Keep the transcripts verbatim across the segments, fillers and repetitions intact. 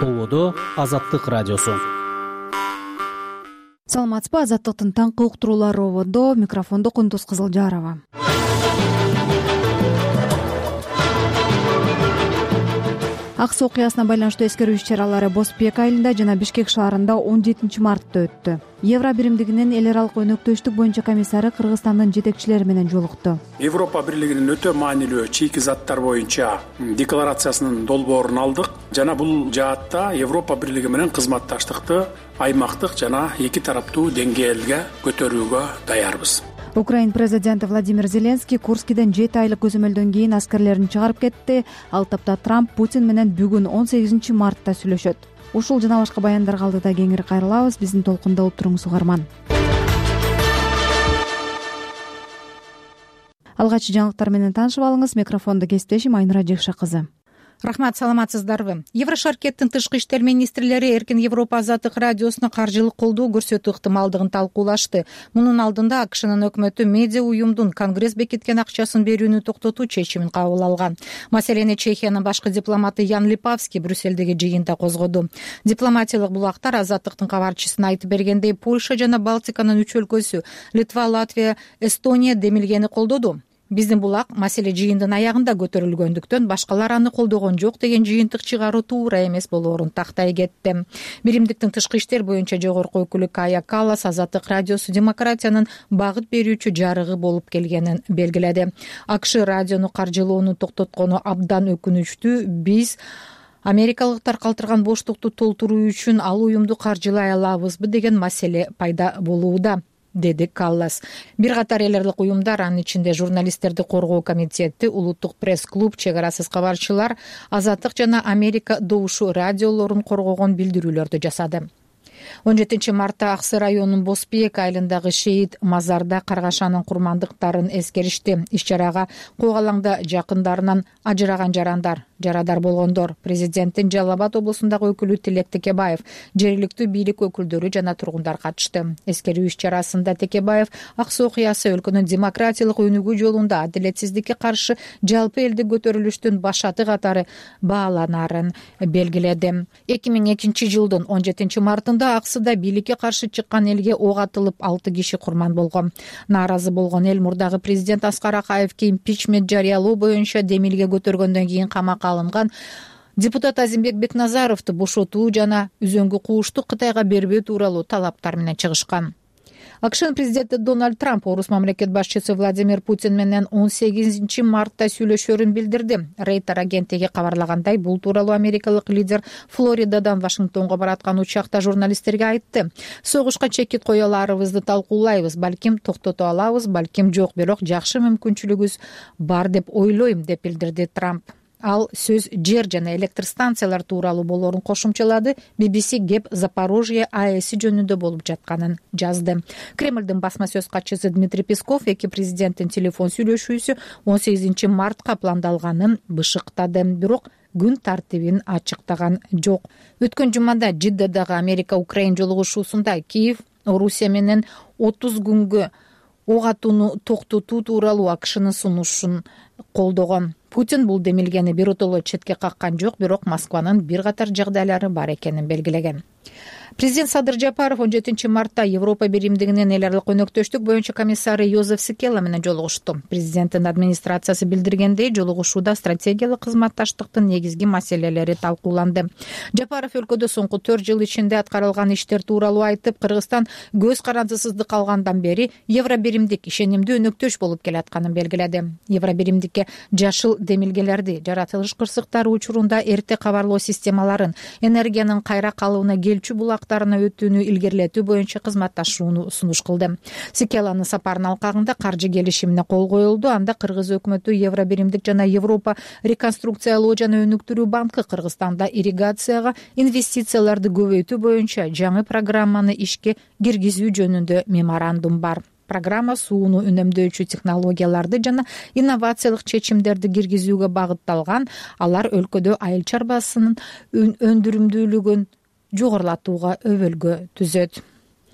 Толодо Азаттык радиосу. Саламатсызбы, Азаттыктын таңкы уктуруулары ободо, микрофондо Кундуз Кызылжарова. Ак Суу окуясына байланыштуу эскерүү иш-чаралары Боспек айылында жана Бишкек шаарында он жетинчи мартта өттү. Евро биримдигинин эл аралык өнөктөштүк боюнча комиссары Кыргызстандын жетекчилери менен жолукту. Европа бирлигинин өтө маанилүү чийки заттар боюнча декларациясынын долбоорун алдык жана бул жаатта Европа бирлиги менен кызматташтыкты аймактык жана эки тараптуу деңгээлге көтөрүүгө даярбыз. Украин президенти Владимир Зеленский Курскиден жети айлык көзөмөлдөн кийин аскерлерин чыгарып кетти. Ал тапта Трамп Путин менен бүгүн он сегизинчи мартта сүйлөшөт. Ушул жана башка баяндарга алдыда кеңири кайрылабыз. Биздин толкунда болуп туруңуз угарман. Алгачкы жаңылыктар менен таанышып алыңыз. Микрофондо кесиптешим Айнура Жекша кызы. Рахмат, саламатсыздарбы. Еврошаркеттин тышкы иштер министрлери Эркин Европа Азаттык радиосуна каржылык колдоо көрсөтүү ыктымалдыгын талкуулашты. Мунун алдында АКШнын өкмөтү медиа уюмдун Конгресс бекиткен акчасын берүүнү токтотуу чечимин кабыл алган. Маселени Чехиянын башкы дипломаты Ян Липавский Брюссельдеги жыйында козгоду. Дипломатиялык булактар Азаттыктын кабарчысына айтып бергендей, Польша жана Балтиканын үч өлкөсү Литва, Латвия, Эстония демилгени колдоду. Биздин булак маселе жыйындын аягында көтөрүлгөндүктөн башкалар аны колдогон жок деген жыйынтык чыгаруу туура эмес болоорун тактай кетти. Биримдиктин тышкы иштер боюнча жогорку өкүлү Кая Каллас Азаттык радиосу демократиянын багыт берүүчү жарыгы болуп келгенин белгиледи. АКШ радиону каржылоону токтоткону абдан өкүнүчтүү. Биз америкалыктар калтырган боштукту толтуруу үчүн ал уюмду каржылай алабызбы деген маселе пайда болууда, деди Каллас. Бир катар эл аралык уюмдар, анын ичинде журналисттерди коргоо комитети, улуттук пресс-клуб, чек арасыз кабарчылар Азаттык жана Америка добушу радиолорун коргогон билдирүүлөрдү жасады. он жетинчи мартта Аксы районунун Боспек айылындагы шейит мазарда каргашанын курмандыктарын эскеришти. Иш-чарага Кок Алаңда жакындарынан ажыраган жарандар, жарадар болгондор, президенттин Жалал Абад облусундагы өкүлү Тилек Текебаев, жергиликтүү бийлик өкүлдөрү жана тургундар катышты. Эскерүү иш-чарасында Текебаев Ак Суу окуясы өлкөнүн демократиялык өнүгүү жолунда адилетсиздикке каршы жалпы элдик көтөрүлүштүн башаты катары бааланарын белгиледи. эки миң экинчи жылдын он жетинчи мартында Аксыда бийликке каршы чыккан элге ок атылып алты киши курман болгон. Нааразы болгон эл мурдагы президент Аскар Акаевге импичмент жарыялоо боюнча демилге көтөргөндөн кийин камакка алынган депутат Азимбек Бекназаровду бошотуу жана үзөңгү куушту Кытайга бербөө тууралуу талаптар менен чыгышкан. АКШнын президенти Дональд Трамп орус мамлекет башчысы Владимир Путин менен он сегизинчи мартта сүйлөшөрүн билдирди. Рейтер агенттиги кабарлагандай, бул тууралуу америкалык лидер Флоридадан Вашингтонго бараткан учакта журналисттерге айтты. Согушка чекит кое аларыбызды талкуулайбыз, балким токтото алабыз, балким жок, бирок жакшы мүмкүнчүлүгүбүз бар деп ойлойм, деп билдирди Трамп. Ал сөз жер жана электр станциялар тууралуу болоорун кошумчалады. би би си кеп Запорожье АЭСи жөнүндө болуп жатканын жазды. Кремлдин басма сөз катчысы Дмитрий Песков эки президенттин телефон сүйлөшүүсү он сегизинчи мартка пландалганын бышыктады, бирок күн тартибин ачыктаган жок. Өткөн жумада Жиддадагы Америка-Украин жолугушуусунда Киев Орусия менен отуз күнгө ок атууну токтотуу тууралуу АКШнын сунушун колдогон. Путин бул демилгени биротоло четке каккан жок, бирок Москванын бир катар жагдайлары бар экенин белгилеген. Президент Садыр Жапаров он жетинчи мартта Европа биримдигинин эл аралык өнөктөштүк боюнча комиссары Йозеф Сикела менен жолугушту. Президенттин администрациясы билдиргендей, жолугушууда стратегиялык кызматташтыктын негизги маселелери талкууланды. Жапаров өлкөдө соңку төрт жыл ичинде аткарылган иштер тууралуу айтып, Кыргызстан көз карандысыздык алгандан бери евро биримдик ишенимдүү өнөктөш болуп келатканын белгиледи. Евро биримдикке жашыл демилгелерди, жаратылыш кырсыктары учурунда эрте кабарлоо системаларын, энергиянын кайра калыбына келчү булактарына өтүүнү илгерилетүү боюнча кызматташууну сунуш кылды. Сикеланын сапарынын алкагында каржы келишимине кол коюлду. Анда Кыргыз өкмөтү Евро биримдик жана Европа реконструкциялоо жана өнүктүрүү банкы Кыргызстанда ирригацияга инвестицияларды көбөйтүү боюнча жаңы программаны ишке киргизүү жөнүндө меморандум бар. Программа сууну үнөмдөөчү технологияларды жана инновациялык чечимдерди киргизүүгө багытталган. Алар өлкөдө айыл чарбасынын өндүрүмдүүлүгүн жогорулатууга өбөлгө түзөт.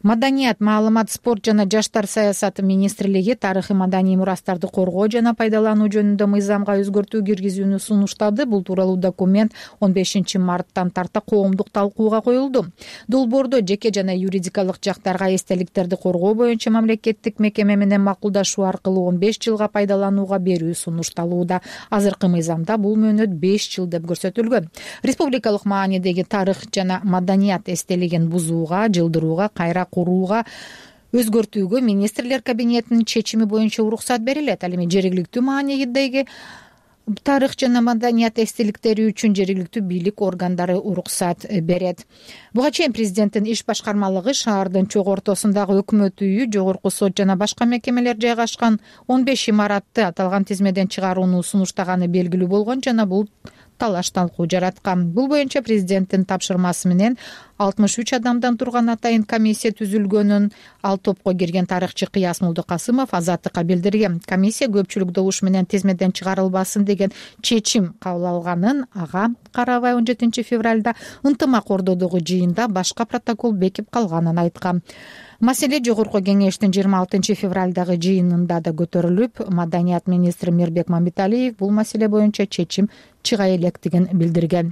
Маданият, маалымат, спорт жана жаштар саясаты министрлиги тарыхый маданий мурастарды коргоо жана пайдалануу жөнүндө мыйзамга өзгөртүү киргизүүнү сунуштады. Бул тууралуу документ он бешинчи марттан тарта коомдук талкууга коюлду. Долбоордо жеке жана юридикалык жактарга эстеликтерди коргоо боюнча мамлекеттик мекеме менен макулдашуу аркылуу он беш жылга пайдаланууга берүү сунушталууда. Азыркы мыйзамда бул мөөнөт беш жыл деп көрсөтүлгөн. Республикалык маанидеги тарых жана маданият эстелигин бузууга, жылдырууга, кайра курууга, өзгөртүүгө министрлер кабинетинин чечими боюнча уруксат берилет. Ал эми жергиликтүү маанидеги тарых жана маданият эстеликтери үчүн жергиликтүү бийлик органдары уруксат берет. Буга чейин президенттин иш башкармалыгы шаардын чогуу ортосундагы өкмөт үйү, жогорку сот жана башка мекемелер жайгашкан он беш имаратты аталган тизмеден чыгарууну сунуштаганы белгилүү болгон жана бул талаш талкуу жараткан. Бул боюнча президенттин тапшырмасы менен алтымыш үч адамдан турган атайын комиссия түзүлгөнүн ал топко кирген тарыхчы Кыяс Молдокасымов Азаттыкка билдирген. Комиссия көпчүлүк добуш менен тизмеден чыгарылбасын деген чечим кабыл алганын, ага карабай он жетинчи февралда ынтымак ордодогу жыйында башка протокол бекип калганын айткан. Маселе жогорку кеңештин жыйырма алтынчы февралдагы жыйынында да көтөрүлүп, маданият министри Мирбек Мамбеталиев бул маселе боюнча чечим чыга электигин билдирген.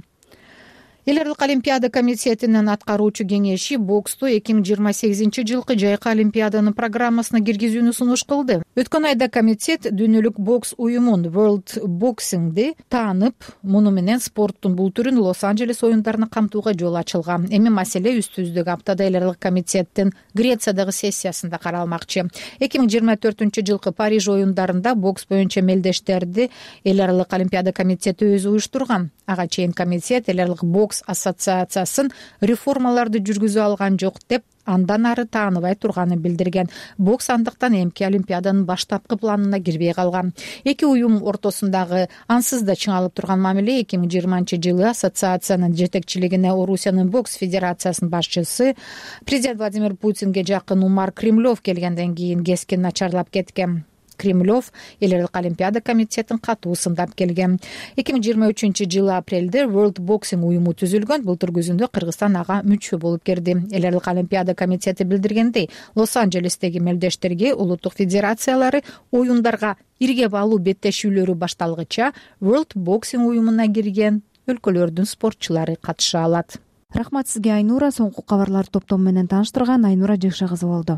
Эл аралык олимпиада комитетинин аткаруучу кеңеши боксту эки миң жыйырма сегизинчи жылкы жайкы олимпиаданын программасына киргизүүнү сунуш кылды. Өткөн айда комитет дүйнөлүк бокс уюмун World Boxing'ди таанып, муну менен спорттун бул түрүн Лос-Анджелес оюндарына камтууга жол ачылган. Эми маселе үстүбүздөгү аптада эл аралык комитеттин Грециядагы сессиясында каралмакчы. эки миң жыйырма төртүнчү жылкы Париж оюндарында бокс боюнча мелдештерди эл аралык олимпиада комитети өзү уюштурган. Ага чейин комитет эл аралык бокс ассоциациясын реформаларды жүргүзө алган жок деп андан ары тааныбай турганын билдирген. Бокс андыктан эмки олимпиаданын баштапкы планына кирбей калган. Эки уюм ортосундагы ансыз да чыңалып турган мамиле эки миң жыйырманчы жылы ассоциациянын жетекчилигине Орусиянын бокс федерациясынын башчысы президент Владимир Путинге жакын Умар Кремлев келгенден кийин кескин начарлап кеткен. Кремлев эл аралык олимпиада комитетин катуу сындап келген. эки миң жыйырма үчүнчү жылы апрелде World Boxing уюму түзүлгөн. Былтыр күзүндө Кыргызстан ага мүчө болуп кирди. Эл аралык олимпиада комитети билдиргендей, Лос-Анджелестеги мелдештерге улуттук федерациялары оюндарга иргеп алуу беттешүүлөрү башталгыча World Boxing уюмуна кирген өлкөлөрдүн спортчулары катыша алат. Рахмат сизге, Айнура. Соңку кабарлар топтому менен тааныштырган Айнура Жекша кызы болду.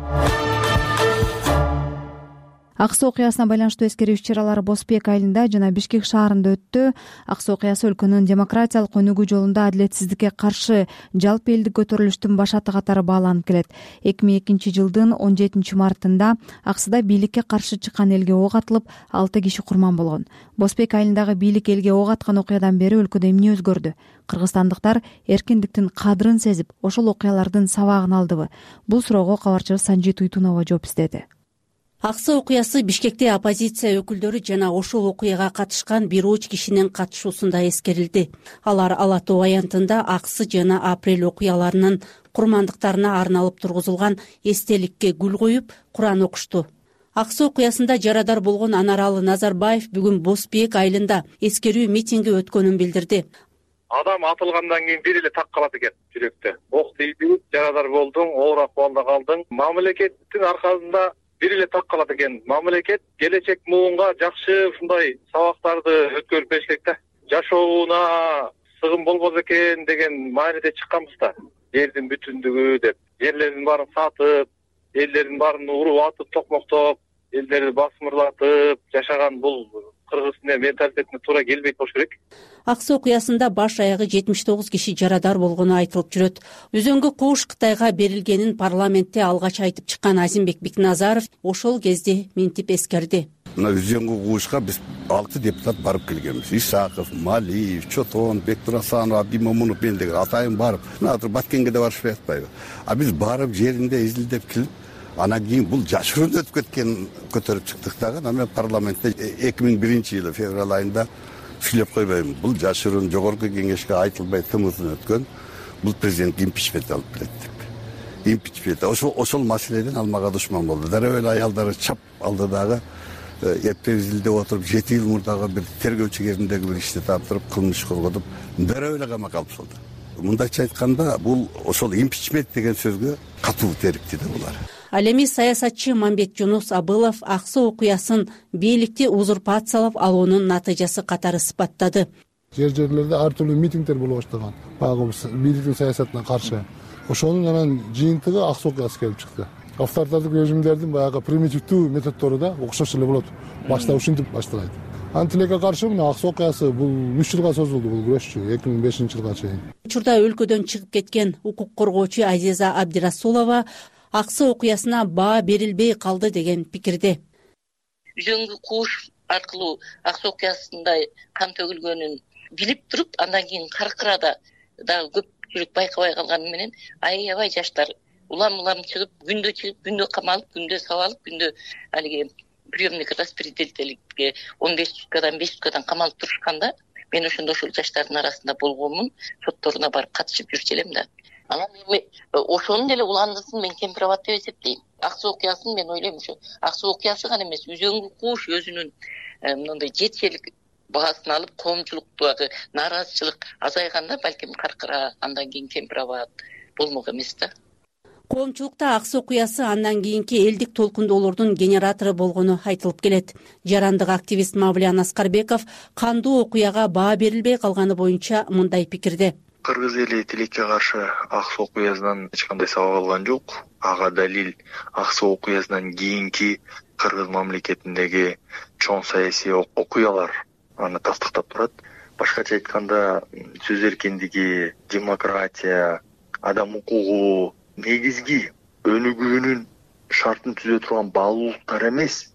Ак Суу окуясына байланыштуу эскерүү иш-чаралары Босбек айылында жана Бишкек шаарында өттү. Ак Суу окуясы өлкөнүн демократиялык өнүгүү жолунда адилетсиздикке каршы жалпы элдик көтөрүлүштүн баш аты катары бааланып келет. эки миң экинчи жылдын он жетинчи мартында Аксыда бийликке каршы чыккан элге ок атылып, алты киши курман болгон. Босбек айылындагы бийлик элге ок аткан окуядан бери өлкөдө эмне өзгөрдү? Кыргызстандыктар эркиндиктин кадырын сезип, ошол окуялардын сабагын алдыбы? Бул суроого кабарчыбыз Санжит Уйтунова жооп издеди. Ак Суу окуясы Бишкекте оппозиция өкүлдөрү жана ошол окуяга катышкан бир уч кишинин катышуусунда эскерилди. Алар Ала Тоо аянтында Аксы жана Апрель окуяларынын курмандыктарына арналып тургузулган эстеликке гүл коюп, Куран окушту. Ак Суу окуясында жарадар болгон Анаралы Назарбаев бүгүн Босбек айылында эскерүү митинги өткөнүн билдирди. Адам атылгандан кийин бир эле так калат экен жүрөктө. Ок тийди, жарадар болдуң, оор акыбалда калдың. Мамлекеттин аркасында бир эле так калат экен. Мамлекет келечек муунга жакшы ушундай сабактарды өткөрүп бериш керек да. Жашооуна сыгым болбосо экен деген мааниде чыкканбыз да. Жердин бүтүндүгү деп, жерлердин баарын сатып, элдердин баарын уруп атып, токмоктоп, элдерди басмырлатып жашаган бул кыргыз менталитетине туура келбейт болуш керек. Ак Суу окуясында баш аягы жетимиш тогуз киши жарадар болгону айтылып жүрөт. Өзөнгө кууш Кытайга берилгенин парламентте алгач айтып чыккан Азимбек Бикназаров ошол кезде минтип эскерди. Мына Өзөнгө куушка биз алты депутат барып келгенбиз. Исаков, Малиев, Чотон, Бектурасанов, Абдимомунов мен деген атайын барып, азыр Баткенге да барышпай атпайбы. А биз барып жеринде изилдеп келип, анан кийин бул жашыруун өтүп кеткен көтөрүп чыктык дагы. Анан парламентте эки миң биринчи жылы февраль айында сүйлөп койбойм. Бул жашыруун жогорку кеңешке айтылбай тымызын өткөн. Бул президент импичмент алып келет деп. Импичмент. Ошол ошол маселеден алмага душман болду. Дароо эле аялдары чап алды дагы. Эптеп изилдеп отуруп, жети жыл мурдагы бир тергөөчү кезиндеги бир ишти таптырып, кылмыш козготуп, дароо эле камакка алып салды. мындайча айтканда бул ошол импичмент деген сөзгө катуу териптиде булар. Ал эми саясатчы Мамбетжунус Абылов ак суу окуясын бийликти узурпациялап алуунун натыйжасы катары сыпаттады. Жер жерлерде ар түрдүү митингдер боло баштаган. Баягы бийликтин саясатына каршы. Ошонун анан жыйынтыгы ак суу окуясы келип чыкты. Авторитардык режимдердин баягы примитивдүү методдору да окшош эле болот. Башта ушинтип башталат. Антилекке каршы мына ак суу окуясы бул үч жылга созулду бул күрөшчү эки миң бешинчи жылга чейин. Учурда өлкөдөн чыгып кеткен укук коргоочу Азиза Абдирасулова ак суу окуясына баа берилбей калды деген пикирде. Үзөңгү кууш аркылуу ак суу окуясында кан төгүлгөнүн билип туруп, андан кийин каркырада дагы көпчүлүк байкабай калганы менен аябай жаштар улам улам чыгып, күндө чыгып, күндө камалып, күндө сабалып, күндө алиги приемник распределительге он беш суткадан беш суткадан камалып турушканда, мен ошондо ошол жаштардын арасында болгонмун, сотторуна барып катышып жүрчү элем да. Анан эми ошонун деле уландысын мен кемпирабад деп эсептейм. Ак суу окуясын мен ойлойм ушу ак суу окуясы гана эмес, үзөңгү кууш өзүнүн мындай жетишелик баасын алып, коомчулуктагы нааразычылык азайганда балким Каркыра, андан кийин Кемпирабад болмок эмес да. Коомчулукта ак суу окуясы андан кийинки элдик толкундоолордун генератору болгону айтылып келет. Жарандык активист Мавлиян Аскарбеков кандуу окуяга баа берилбей калганы боюнча мындай пикирде. Кыргыз эли тилекке каршы ак суу окуясынан эч кандай сабак алган жок. Ага далил ак суу окуясынан кийинки Кыргыз мамлекетиндеги чоң саясий окуялар аны тастыктап турат. Башкача айтканда, сөз эркиндиги, демократия, адам укугу негизги өнүгүүнүн шартын түзө турган баалуулуктар эмес,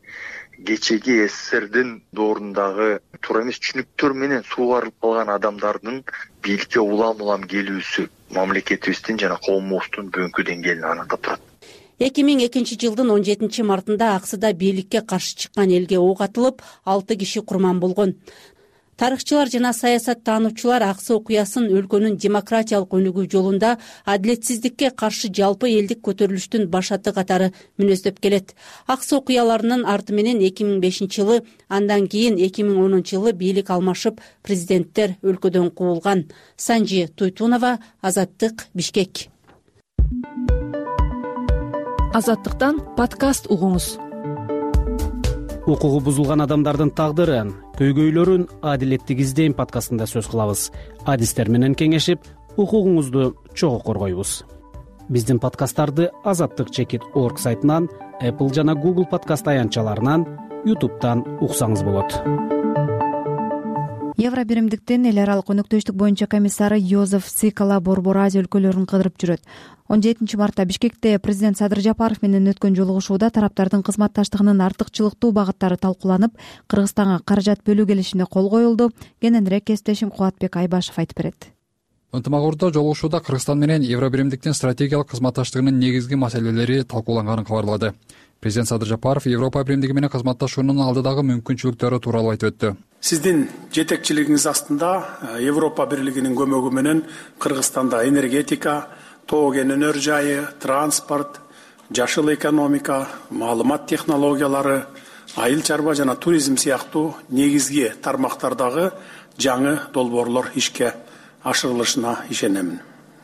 кечеги СССРдин доорундагы туура эмес түшүнүктөр менен суугарылып калган адамдардын бийликке улам-улам келүүсү мамлекетибиздин жана коомубуздун бүгүнкү деңгээлин аныктап турат. эки миң экинчи жылдын он жетинчи мартында Аксыда бийликке каршы чыккан элге ок атылып, алты киши курман болгон. Тарыхчылар жана саясаттануучулар ак суу окуясын өлкөнүн демократиялык өнүгүү жолунда адилетсиздикке каршы жалпы элдик көтөрүлүштүн башаты катары мүнөздөп келет. Ак суу окуяларынын арты менен эки миң бешинчи жылы, андан кийин эки миң онунчу жылы бийлик алмашып, президенттер өлкөдөн кубулган. Санжи Туйтунова, Азаттык, Бишкек. Азаттыктан подкаст угуңуз. Укугу бузулган адамдардын тагдырын, көйгөйлөрүн адилеттик издейм подкастында сөз кылабыз. Адистер менен кеңешип, укугуңузду чогуу коргойбуз. Биздин подкасттарды азаттык чекит орг сайтынан, Apple жана Google подкаст аянтчаларынан, YouTube'дан уксаңыз болот. Евро биримдиктин эл аралык өнөктөштүк боюнча комиссары Йозеф Цикала Борбор Азия өлкөлөрүн кыдырып жүрөт. он жетинчи мартта Бишкекте президент Садыр Жапаров менен өткөн жолугушууда тараптардын кызматташтыгынын артыкчылыктуу багыттары талкууланып, Кыргызстанга каражат бөлүү келишимине кол коюлду. Кененирээк кесиптешим Кубатбек Айбашев айтып берет. Ынтымагордо жолугушууда Кыргызстан менен Евро биримдиктин стратегиялык кызматташтыгынын негизги маселелери талкууланганын кабарлады. Президент Садыр Жапаров Европа биримдиги менен кызматташуунун алдыдагы мүмкүнчүлүктөрү тууралуу айтып өттү. Сиздин жетекчилигиңиз астында Европа бирлигинин көмөгү менен Кыргызстанда энергетика, тоо кен өнөр жайы, транспорт, жашыл экономика, маалымат технологиялары, айыл чарба жана туризм сыяктуу негизги тармактардагы жаңы долбоорлор ишке ашырылышына ишенемин.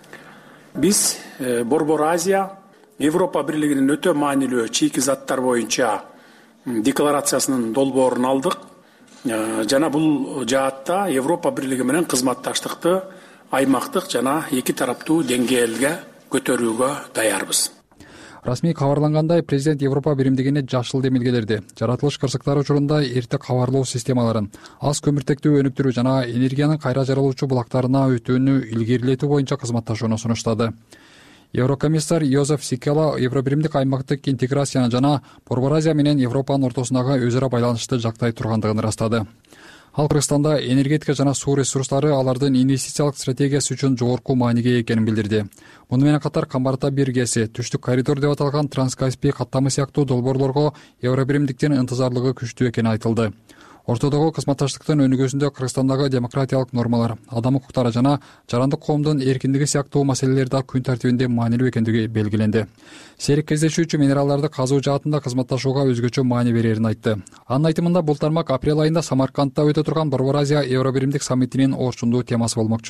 Биз Борбор Азия Европа бирлигинин өтө маанилүү чийки заттар боюнча декларациясынын долбоорун алдык. Жана бул жаатта Европа бирлиги менен кызматташтыкты аймактык жана эки тараптуу деңгээлге көтөрүүгө даярбыз. Расмий кабарлангандай, президент Европа биримдигине жашыл демилгелерди, жаратылыш кырсыктары учурунда эрте кабарлоо системаларын, аз көмүртектүү өнүктүрүү жана энергиянын кайра жаралуучу булактарына өтүүнү илгерилетүү боюнча кызматташууну сунуштады. Еврокомиссар Йозеф Цикала Евробиримдик аймактык интеграцияны жана Борбор Азия менен Европанын ортосундагы өзара байланышты жактай тургандыгын ырастады. Ал Кыргызстанда энергетика жана суу ресурстары алардын инвестициялык стратегиясы үчүн жогорку мааниге экенин билдирди. Муну менен катар Камбарта биргеси, Түштүк коридор деп аталган Транскаспий каттамы сыяктуу долбоорлорго Евробиримдиктин ынтызарлыгы күчтүү экени айтылды. Ортодогу кызматташтыктын өнүгүүсүндө Кыргызстандагы демократиялык нормалар, адам укуктары жана жарандык коомдун эркиндиги сыяктуу маселелер да күн тартибинде маанилүү экендиги белгиленди. Серик кездешүүчү минералдарды казуу жаатында кызматташууга өзгөчө маани берерин айтты. Анын айтымында бул тармак апрель айында Самаркандда өтө турган Борбор Азия Евробиримдик саммитинин орчундуу темасы болмокчу.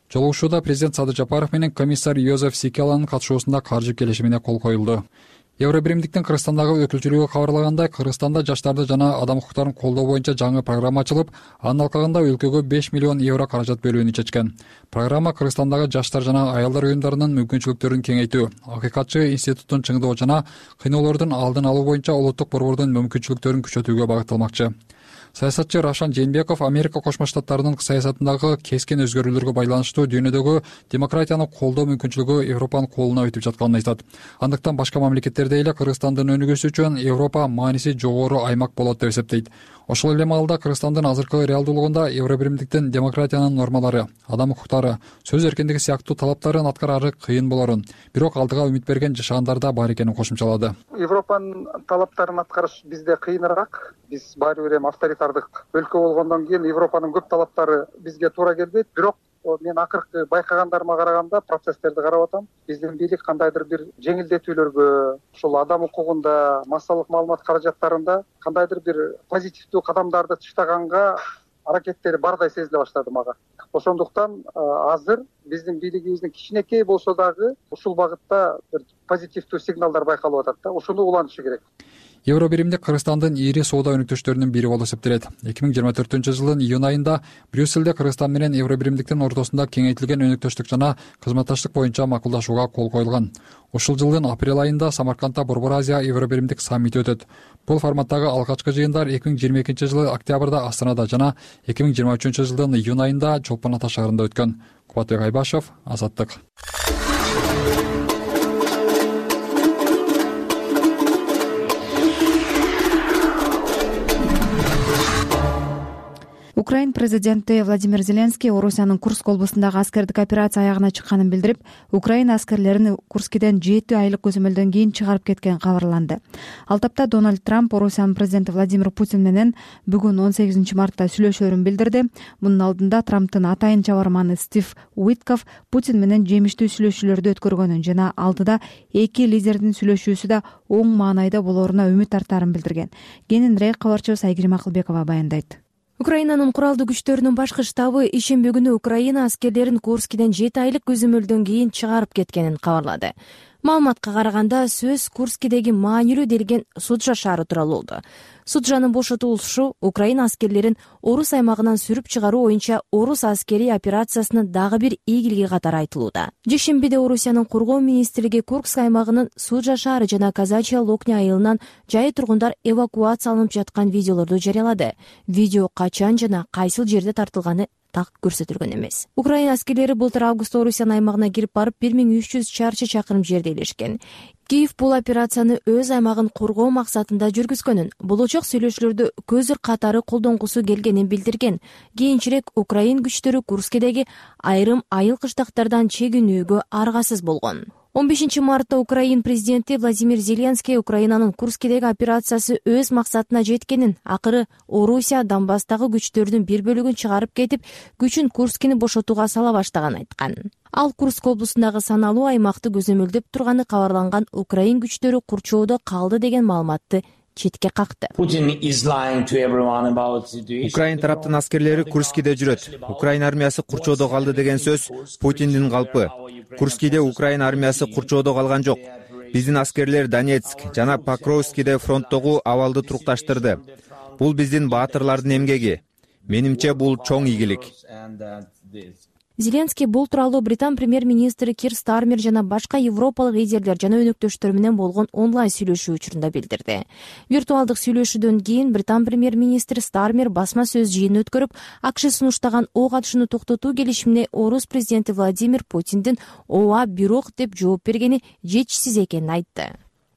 Жолугушууда президент Садыр Жапаров менен комиссар Йозеф Сикеланын катышуусунда каржы келишимине кол коюлду. Евро биримдиктин Кыргызстандагы өкүлчүлүгү кабарлагандай, Кыргызстанда жаштарды жана адам укуктарын колдоо боюнча жаңы программа ачылып, анын алкагында өлкөгө беш миллион евро каражат бөлүүнү чечкен. Программа Кыргызстандагы жаштар жана аялдар уюмдарынын мүмкүнчүлүктөрүн кеңейтүү, акыйкатчы институттун чыңдоо жана кыйноолордун алдын алуу боюнча улуттук борбордун мүмкүнчүлүктөрүн күчөтүүгө багытталмакчы. Саясатчы Равшан Жээнбеков Америка Кошмо Штаттарынын саясатындагы кескин өзгөрүүлөргө байланыштуу дүйнөдөгү демократияны колдоо мүмкүнчүлүгү Европанын колуна өтүп жатканын айтат. Андыктан башка мамлекеттерде эле Кыргызстандын өнүгүүсү үчүн Европа мааниси жогору аймак болот деп эсептейт. Ошол эле маалда Кыргызстандын азыркы реалдуулугунда Евро биримдиктин демократиянын нормалары, адам укуктары, сөз эркиндиги сыяктуу талаптарын аткарары кыйын болорун, бирок алдыга үмүт берген жашагандар да бар экенин кошумчалады. Европанын талаптарын аткарыш бизде кыйыныраак. Биз баары бир эми авторитардык өлкө болгондон кийин Европанын көп талаптары бизге туура келбейт. Бирок мен акыркы байкагандарыма караганда, процесстерди карап атам, биздин бийлик кандайдыр бир жеңилдетүүлөргө, ушул адам укугунда, массалык маалымат каражаттарында кандайдыр бир позитивдүү кадамдарды таштаганга аракеттери бардай сезиле баштады мага. Ошондуктан азыр биздин бийлигибиздин кичинекей болсо дагы ушул багытта бир позитивдүү сигналдар байкалып атат да. Ошону улантышы керек. Евро биримдик Кыргызстандын ири соода өнүктүштөрүнүн бири болуп эсептелет. эки миң жыйырма төртүнчү жылдын июнь айында Брюссельде Кыргызстан менен Евро биримдиктин ортосунда кеңейтилген өнүктүштүк жана кызматташтык боюнча макулдашууга кол коюлган. Ушул жылдын апрель айында Самаркандда Борбор Азия Евро биримдик саммити өтөт. Бул форматтагы алгачкы жыйындар эки миң жыйырма экинчи жылы октябрда Астанада жана эки миң жыйырма үчүнчү жылдын июнь айында Чолпон Ата шаарында өткөн. Кубатбек Айбашев, Азаттык. Украин президенти Владимир Зеленский Орусиянын Курск облусундагы аскердик операция аягына чыкканын билдирип, Украина аскерлерин Курскиден жети айлык көзөмөлдөн кийин чыгарып кеткени кабарланды. Ал тапта Дональд Трамп Орусиянын президенти Владимир Путин менен бүгүн он сегизинчи мартта сүйлөшөөрүн билдирди. Мунун алдында Трамптын атайын чабарманы Стив Уитков Путин менен жемиштүү сүйлөшүүлөрдү өткөргөнүн жана алдыда эки лидердин сүйлөшүүсү да оң маанайда болооруна үмүт артаарын билдирген. Кененирээк кабарчыбыз Айгерим Акылбекова баяндайт. Украинанын куралдуу күчтөрүнүн башкы штабы ишемби күнү Украина аскерлерин Курскиден жети айлык көзөмөлдөн кийин чыгарып кеткенин кабарлады. Маалыматка караганда сөз Курскидеги маанилүү делген Суджа шаары тууралуу болду. Суджанын бошотулушу Украина аскерлерин Орус аймагынан сүрүп чыгаруу боюнча Орус аскери операциясынын дагы бир ийгилиги катары айтылууда. Жешембиде Орусиянын коргоо министрлиги Курск аймагынын Суджа шаары жана Казачья Локня айылынан жай тургундар эвакуацияланып жаткан видеолорду жарыялады. Видео качан жана кайсыл жерде тартылганы так көрсөтүлгөн эмес. Украина аскерлери былтыр августта Орусиянын аймагына кирип барып бир миң үч жүз чарчы чакырым жерде элешкен. Киев бул операцияны өз аймагын коргоо максатында жүргүзгөнүн, болочок сүйлөшүүлөрдө көзүр катары колдонгусу келгенин билдирген. Кийинчерээк Украин күчтөрү Курскидеги айрым айыл кыштактардан чегинүүгө аргасыз болгон. он бешинчи мартта Украин президенти Владимир Зеленский Украинанын Курскидеги операциясы өз максатына жеткенин, акыры Орусия Донбасстагы күчтөрдүн бир бөлүгүн чыгарып кетип, күчүн Курскини бошотууга сала баштаганын айткан. Ал Курск облусундагы саналуу аймакты көзөмөлдөп турганы кабарланган Украин күчтөрү курчоодо калды деген маалыматты четке какты. Украин тараптын аскерлери Курскиде жүрөт. Украин армиясы курчоодо калды деген сөз Путиндин калпы. Курскиде Украин армиясы курчоодо калган жок. Биздин аскерлер Донецк жана Покровскиде фронттогу абалды турукташтырды. Бул биздин баатырлардын эмгеги. Менимче бул чоң ийгилик. Зеленский бул тууралуу Британ премьер-министри Кир Стармер жана башка европалык лидерлер жана өнөктөштөрү менен болгон онлайн сүйлөшүү учурунда билдирди. Виртуалдык сүйлөшүүдөн кийин Британ премьер-министри Стармер басма сөз жыйын өткөрүп, АКШ сунуштаган ок атышууну токтотуу келишимине Орус президенти Владимир Путиндин ооба бирок деп жооп бергени жетишсиз экенин айтты.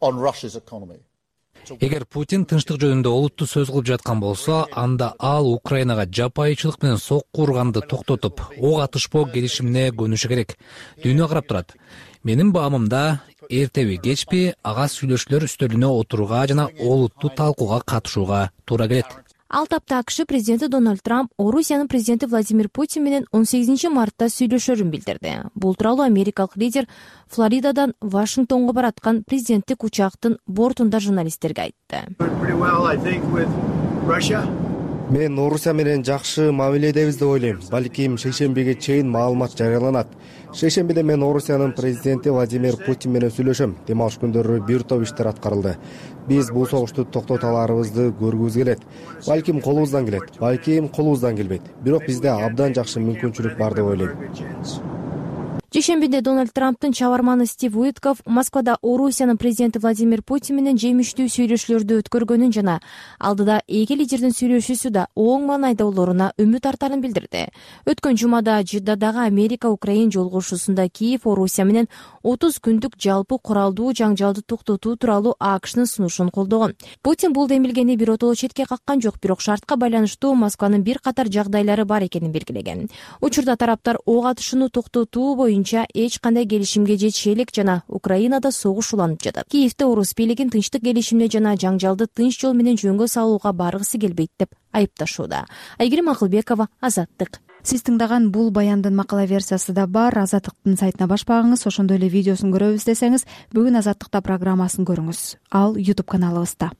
Эгер Путин тынчтык жөнүндө олуттуу сөз кылып жаткан болсо, анда ал Украинага жапайычылык менен сокку урганды токтотуп, ок атышпоо келишимине көнүшү керек. Дүйнө карап турат. Менин баамымда эртеби кечпи ага сүйлөшүүлөр үстөлүнө отурууга жана олуттуу талкууга катышууга туура келет. Ал тапта АКШ президенти Дональд Трамп Орусиянын президенти Владимир Путин менен он сегизинчи мартта сүйлөшөрүн билдирди. Бул тууралуу америкалык лидер Флоридадан Вашингтонго бараткан президенттик учактын бортунда журналисттерге айтты. мен Орусия менен жакшы мамиледебиз деп ойлойм. Балким шейшембиге чейин маалымат жарыяланат. Шейшембиде мен Орусиянын президенти Владимир Путин менен сүйлөшөм. Дем алыш күндөрү бир топ иштер аткарылды. Биз бул согушту токтото аларыбызды көргүбүз келет. Балким колубуздан келет, балким колубуздан келбейт. Бирок бизде абдан жакшы мүмкүнчүлүк бар деп ойлойм. Жешембиде Дональд Трамптын чабарманы Стив Уитков Москвада Орусиянын президенти Владимир Путин менен жемиштүү сүйлөшүүлөрдү өткөргөнүн жана алдыда эки лидердин сүйлөшүүсү да оң маанайдуулоруна үмүт артарын билдирди. Өткөн жумада Жиддадагы Америка-Украин жолугушуусунда Киев Орусия менен отуз күндүк жалпы куралдуу жаңжалды токтотуу тууралуу АКШнын сунушун колдогон. Путин бул демилгени биротоло четке каккан жок, бирок шартка байланыштуу Москванын бир катар жагдайлары бар экенин белгилеген. Учурда тараптар ок атышууну токтотуу боюнча эч кандай келишимге жетише элек жана Украинада согуш уланып жатат. Киевде орус бийлигин тынчтык келишимине жана жаңжалды тынч жол менен жөнгө салууга баргысы келбейт деп айыпташууда. Айгерим Акылбекова, Азаттык. Сиз тыңдаган бул баяндын макала версиясы да бар. Азаттыктын сайтына баш багыңыз, ошондой эле видеосун көрөбүз десеңиз, бүгүн Азаттыкта программасын көрүңүз. Ал YouTube каналыбызда.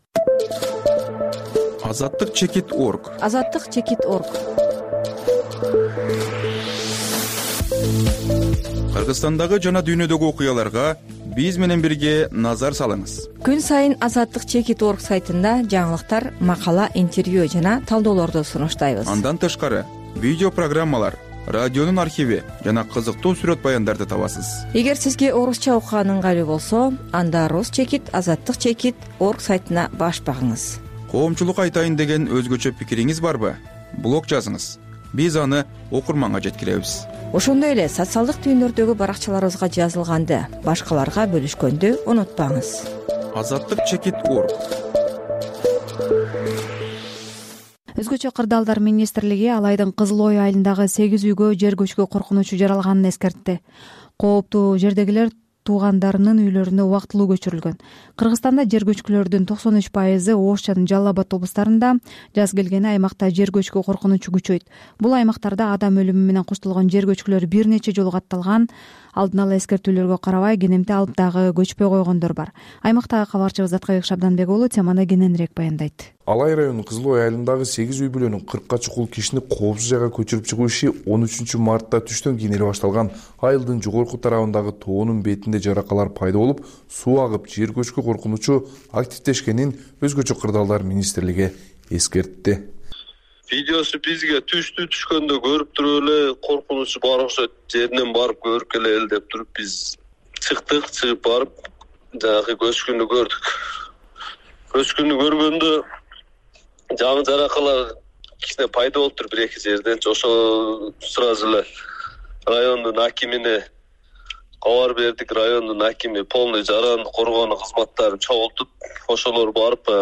Азаттык чекит точка орг. Азаттык чекит точка орг. Кыргызстандагы жана дүйнөдөгү окуяларга биз менен бирге назар салыңыз. Күн сайын Азаттык чекит точка орг сайтында жаңылыктар, макала, интервью жана талдоолорду сунуштайбыз. Андан тышкары видео программалар, радионун архиви жана кызыктуу сүрөт баяндарды табасыз. Эгер сизге орусча окуган ыңгайлуу болсо, анда Рус чекит, Азаттык чекит точка орг сайтына баш багыңыз. Коомчулук айтайын деген өзгөчө пикириңиз барбы? Блог жазыңыз. Биз аны окурманга жеткиребиз. Ошондой эле социалдык түйүндөрдөгү баракчаларыбызга жазылганды башкаларга бөлүшкөндү унутпаңыз. Азаттык чекит точка орг. Өзгөчө кырдаалдар министрлиги ал айдын Кызыл Ой айылындагы сегиз үйгө жер көчкү коркунучу жаралганын эскертти. Кооптуу жердегилер туугандарынын үйлөрүнө убактылуу көчүрүлгөн. Кыргызстанда жер көчкүлөрдүн токсон үч пайызы Ош жана Жалал Абад облустарында, жаз келгени аймакта жер көчкү коркунучу күчөйт. Бул аймактарда адам өлүмү менен коштолгон жер көчкүлөр бир нече жолу катталган. Алдын ала эскертүүлөргө карабай, кенемте алып дагы көчпөй койгондор бар. Аймактагы кабарчыбыз Аткабек Шабданбек уулу теманы кененирээк баяндайт. Алай районунун Кызыл Ой айылындагы сегиз үй бүлөнүн кыркка чукул кишини коопсуз жайга көчүрүп чыгуу иши он үчүнчү мартта түштөн кийин эле башталган. Айылдын жогорку тарабындагы тоонун бетинде жаракалар пайда болуп, суу агып, жер көчкү коркунучу активдешкенин өзгөчө кырдаалдар министрлиги эскертти. Видеосу бизге түштү, түшкөндө көрүп туруп эле коркунучу бар окшойт, жеринен барып көрүп келели деп туруп биз чыктык, чыгып барып жанагы көчкүнү көрдүк. Көчкүнү көргөндө жаңы жаракалар кичине пайда болуптур бир эки жерден. Ошо сразу эле райондун акимине кабар бердик. Райондун акими полный жараны коргоонун кызматтарын чогултуп, ошолор барып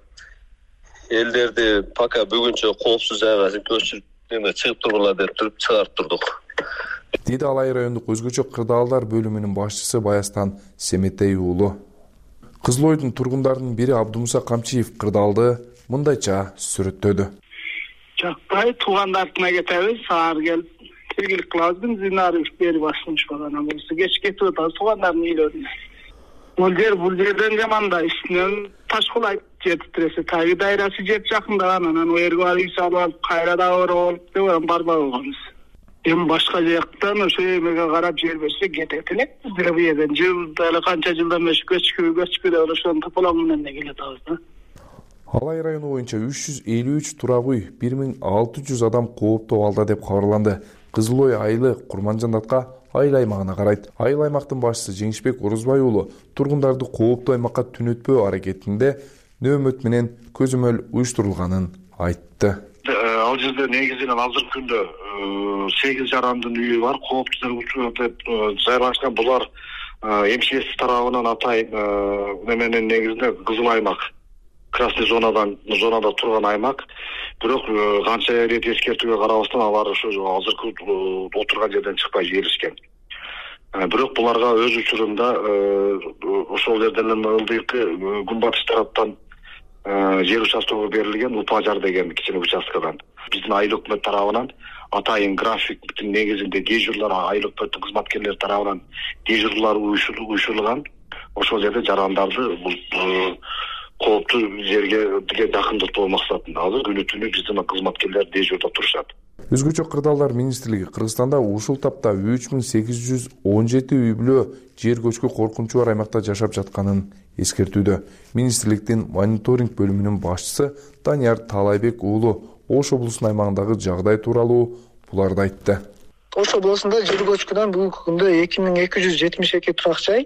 элдерди пока бүгүнчө коопсуз жайга көчүрүп эме чыгып тургула деп туруп чыгарып турдук. Деди Алай райондук өзгөчө кырдаалдар бөлүмүнүн башчысы Баястан Семетей уулу. Кызыл Ойдун тургундарынын бири Абдумуса Камчиев кырдаалды мындайча сүрөттөдү. Жакпай туугандардына кетебиз, саар келип киргилик кылабыз, бензин берип башташкан анан болсо кеч кетип атабыз туугандардын үйлөрүнө. Бул жер бул жерден жаманда үстүнөн таш кулайт жетип турса, таги дайрасы жеп жакындаган, анан оерге барып үй салып алып, кайра да болуп деп барбай койгонбуз. Эми башка жактан ошо эмеге карап жер берсе кетет элек. Бизде бу жерден жылда эле канча жылдан бери көчкү көчкү деп ошону тополоң менен эле келе атабыз да. Алай району боюнча үч жүз элүү үч турак үй, бир миң алты жүз адам кооптуу абалда деп кабарланды. Кызыл Ой айылы Курманжандатка айыл аймагына карайт. Айыл аймактын башчысы Жеңишбек Орузбай уулу тургундарды кооптуу аймакка түнөтпөө аракетинде нөөмөт менен көзөмөл уюштурулганын айтты. Ал жерде негизинен азыркы күндө сегиз жарандын үйү бар, кооптуу деп жайлашкан. Булар МЧС тарабынан атайын неменен негизинде кызыл аймак, красный зонадан зонада турган аймак. Бирок канча рет эскертүүгө карабастан алар ошо азыркы отурган жерден чыкпай жиберишкен. Бирок буларга өз учурунда ошол жерден ылдыйкы күнбатыш тараптан жер участогу берилген Упажар деген кичине участкадан. Биздин айыл өкмөт тарабынан атайын графиктин негизинде дежурлар, айыл өкмөттүн кызматкерлери тарабынан дежурлар уюшулган. Ошол жерде жарандарды кооптуу жерге жакындатуу максатында азыр күнү түнү биздин кызматкерлер дежурда турушат. Өзгөчө кырдаалдар министрлиги Кыргызстанда ушул тапта үч миң сегиз жүз он жети үй бүлө жер көчкү коркунучу бар аймакта жашап жатканын эскертүүдө. Министрликтин мониторинг бөлүмүнүн башчысы Данияр Таалайбек уулу Ош облусунун аймагындагы жагдай тууралуу буларды айтты. Ош облусунда жер көчкүдөн бүгүнкү күндө эки миң эки жүз жетимиш эки турак жай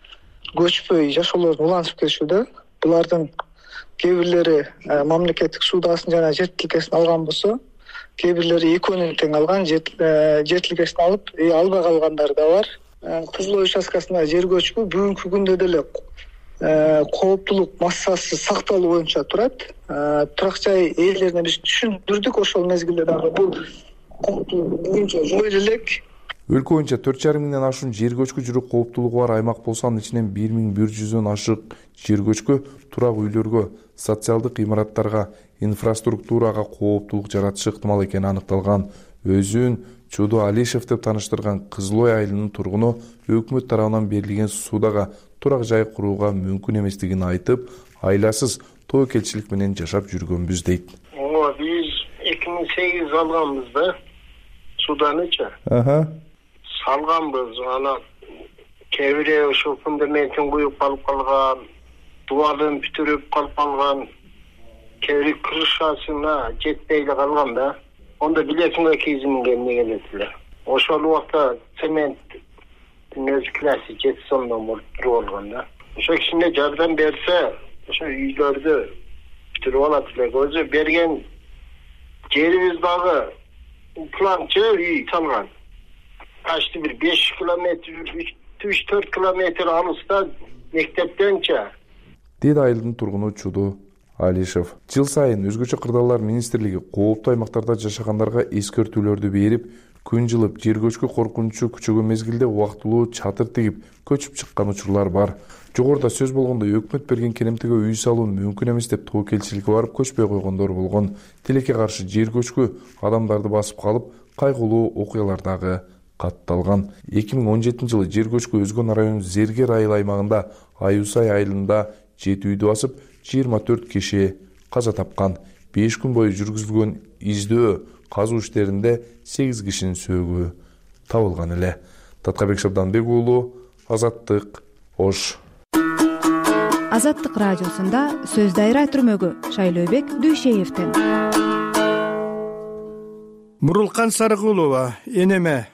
көчпөй жашоолордун улантып келишүүдө. Булардын кээ бирлери мамлекеттик суудасын жана жер тилкесин алган болсо, кээ бирлери экөөнүн тең алган, жер тилкесин алып албай калгандар да бар. Кызыл Ой участкасында жер көчкү бүгүнкү күндө деле кооптулук массасы сакталуу боюнча турат. Турак жай ээлерине биз түшүндүрдүк, ошол мезгилде дагы бул кооптулук боюнча жойула элек. Өлкө боюнча төрт жарым миңден ашуун жер көчкү жүрүү кооптулугу бар аймак болсо, анын ичинен бир миң бир жүздөн ашык жер көчкү турак үйлөргө, социалдык имараттарга, инфраструктурага кооптулук жаратышы ыктымал экени аныкталган. Өзүн Чудо Алишев деп тааныштырган Кызыл Ой айылынын тургуну өкмөт тарабынан берилген суудага турак жай курууга мүмкүн эместигин айтып, айласыз тоокелчилик менен жашап жүргөнбүз дейт. Ооба, биз эки миң сегиз алганбыз да суданычы. Аха. Салганбыз, ана кээ бири ошол фундаментин куюп калып калган, дубалын бүтүрүп калып калган, кээ бири крышасына жетпей эле калган да. Онда билетиңер кийизимге эмне келет эле. Ошол убакта цементтин өзү классы жети сомдон болуп туруп алган да. Ошо кичине жардам берсе, ошо үйлөрдү бүтүрүп алат элек. Өзү берген жерибиз дагы планчы үй салган. Почти бир беш километр, үч төрт километр алыста мектептенчи. Дейт айылдын тургуну Чудо Алишев. Жыл сайын өзгөчө кырдаалдар министрлиги кооптуу аймактарда жашагандарга эскертүүлөрдү берип, күн жылып жер көчкү коркунучу күчөгөн мезгилде убактылуу чатыр тигип көчүп чыккан учурлар бар. Жогоруда сөз болгондой, өкмөт берген керемтиге үй салуу мүмкүн эмес деп тоокелчиликке барып көчпөй койгондор болгон. Тилекке каршы жер көчкү адамдарды басып калып, кайгылуу окуялар дагы катталган. эки миң он жетинчи жылы жер көчкү Өзгөн районунун Зергер айыл аймагында Аюсай айылында жети үйдү басып, жыйырма төрт киши каза тапкан. беш күн бою жүргүзүлгөн издөө казуу иштеринде сегиз кишинин сөөгү табылган эле. Таткабек Шабданбек уулу, Азаттык, Ош. Азаттык радиосунда сөз дайра түрмөгү Шайлообек Дүйшеевден. Мурулкан Сарыкулова, энеме.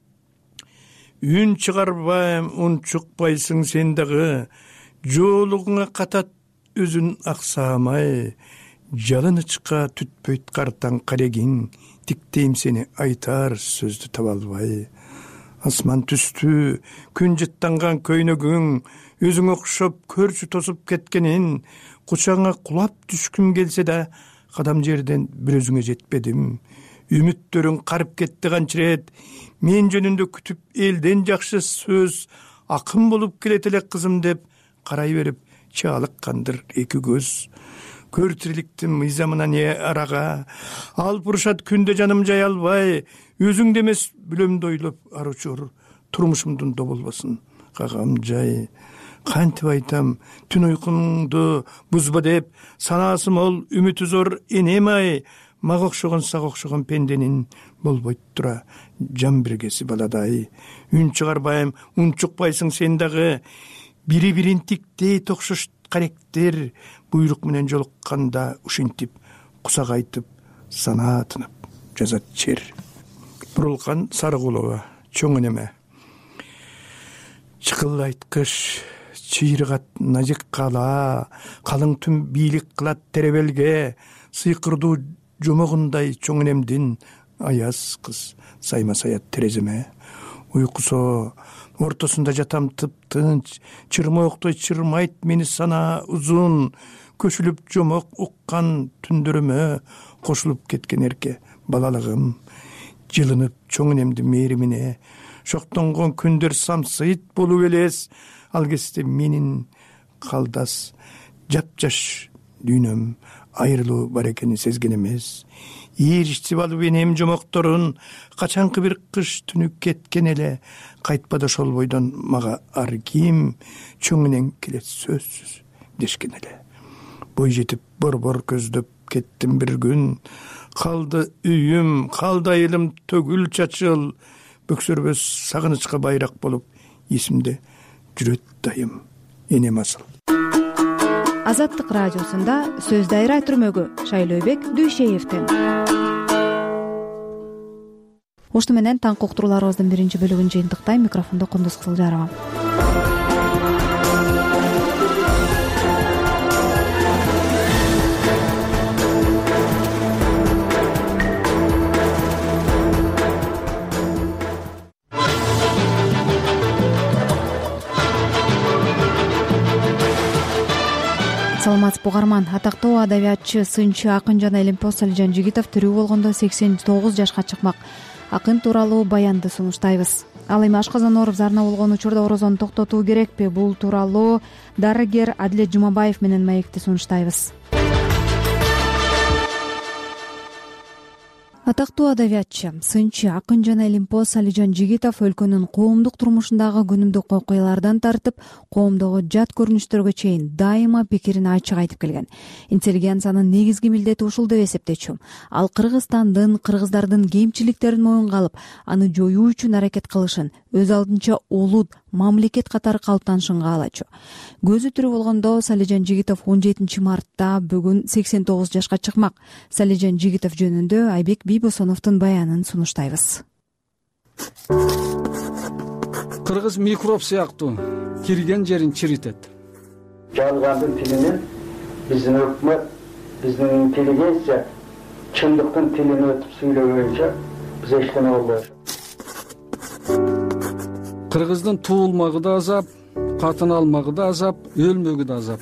Үн чыгарбайм, ун чукпайсың сен дагы, жоолугуңа катат өзүн аксамай, жалынычка түтпөйт картаң карегиң, тиктейм сени айтар сөздү таба албай. Асман түстү, күн жыттанган көйнөгүң, өзүң окшоп көрчү тосуп кеткенин, кучаңа кулап түшкүм келсе да, кадам жерден бир өзүңө жетпедим. Үмүттөрүң карып кетти канчырет, мен жөнүндө күтүп элден жакшы сөз, акын болуп келет эле кызым деп карай берип чаалыккандыр эки көз. Көр тириликтин мыйзамына не арага, алып урушат күндө жаным жай албай, өзүңдө эмес бүлөмдү ойлоп аручур, турмушумдун доболбосун кагам жай. Кантип айтам, түн уйкумду бузба деп, санаасы мол, үмүтү зор энем-ай, мага окшогон сага окшогон пенденин болбойт тура жан биргеси баладай. Үн чыгарбайм, ун чукпайсың сен дагы, бири бирин тиктей токшош каректер, буйрук менен жолукканда ушинтип кусак айтып санаа тынып жазат чер. Мурулкан Сарыкулова, чоң энеме. Чыкылдайт кыш, чыйрыгат назик кала, калың түн бийлик кылат теребелге, сыйкырдуу жомогундай чоң энемдин аяз кыз сайма саят тереземе. Уйкусо ортосунда жатам тып-тынч, чырмооктой чырмайт мени сана узун, көшүлүп жомок уккан түндөрүмө кошулуп кеткен эрке балалыгым. Жылынып чоң энемдин мээримине, шоктонгон күндөр самсыйт болуп элес, ал кезде менин калдас жапжаш дүйнөм айрылуу бар экенин сезген эмес. Ийричтип алып энем жомокторун, качанкы бир кыш түнү кеткен эле, кайтпады ошол бойдон мага ар ким, чоң энең келет сөзсүз дешкен эле. бой жетип борбор көздөп кеттим бир күн. Калды үйүм, калды айылым төгүл чачыл, бөксөрбөс сагынычка байрак болуп эсимде жүрөт дайым энем асыл. Азаттык радиосунда сөз дайра түрмөгү Шайлообек Дүйшеевден. Ошто менен таңкы уктурууларыбыздын биринчи бөлүгүн жыйынтыктайм. Микрофондо Кундуз Кызылжарова. Саламатсызбы угарман. Атактуу адабиятчы, сынчы акын жана Илимпоз Салижан Жигитов тирүү болгондо сексен тогуз жашка чыкмак. Акын тууралуу баянды сунуштайбыз. Ал эми ашказан ооруп зарына болгон учурда орозону токтотуу керекпи? Бул тууралуу дарыгер Адилет Жумабаев менен маекти сунуштайбыз. Атактуу адабиятчы, сынчы акын жана Илимпоз Салижан Жигитов өлкөнүн коомдук турмушундагы күнүмдүк окуялардан тартып, коомдогу жат көрүнүштөргө чейин дайыма пикирин ачык айтып келген. Интеллигенциянын негизги милдети ушул деп эсептечү. Ал Кыргызстандын, кыргыздардын кемчиликтерин моюнга алып, аны жоюу үчүн аракет кылышын, өз алдынча улут, мамлекет катары калыптанышын каалачу. Көзү тирүү болгондо Салижан Жигитов он жетинчи мартта бүгүн сексен тогуз жашка чыкмак. Салижан Жигитов жөнүндө Айбек Бийбосоновдун баянын сунуштайбыз. Кыргыз микроб сыяктуу кирген жерин чиритет. Жалгандын тилинен биздин өкмөт, биздин интеллигенция чындыктын тилин өтүп сүйлөгөнчө биз эчтене болбойт. Кыргыздын туулмагы да азап, катын алмагы да азап, өлмөгү да азап.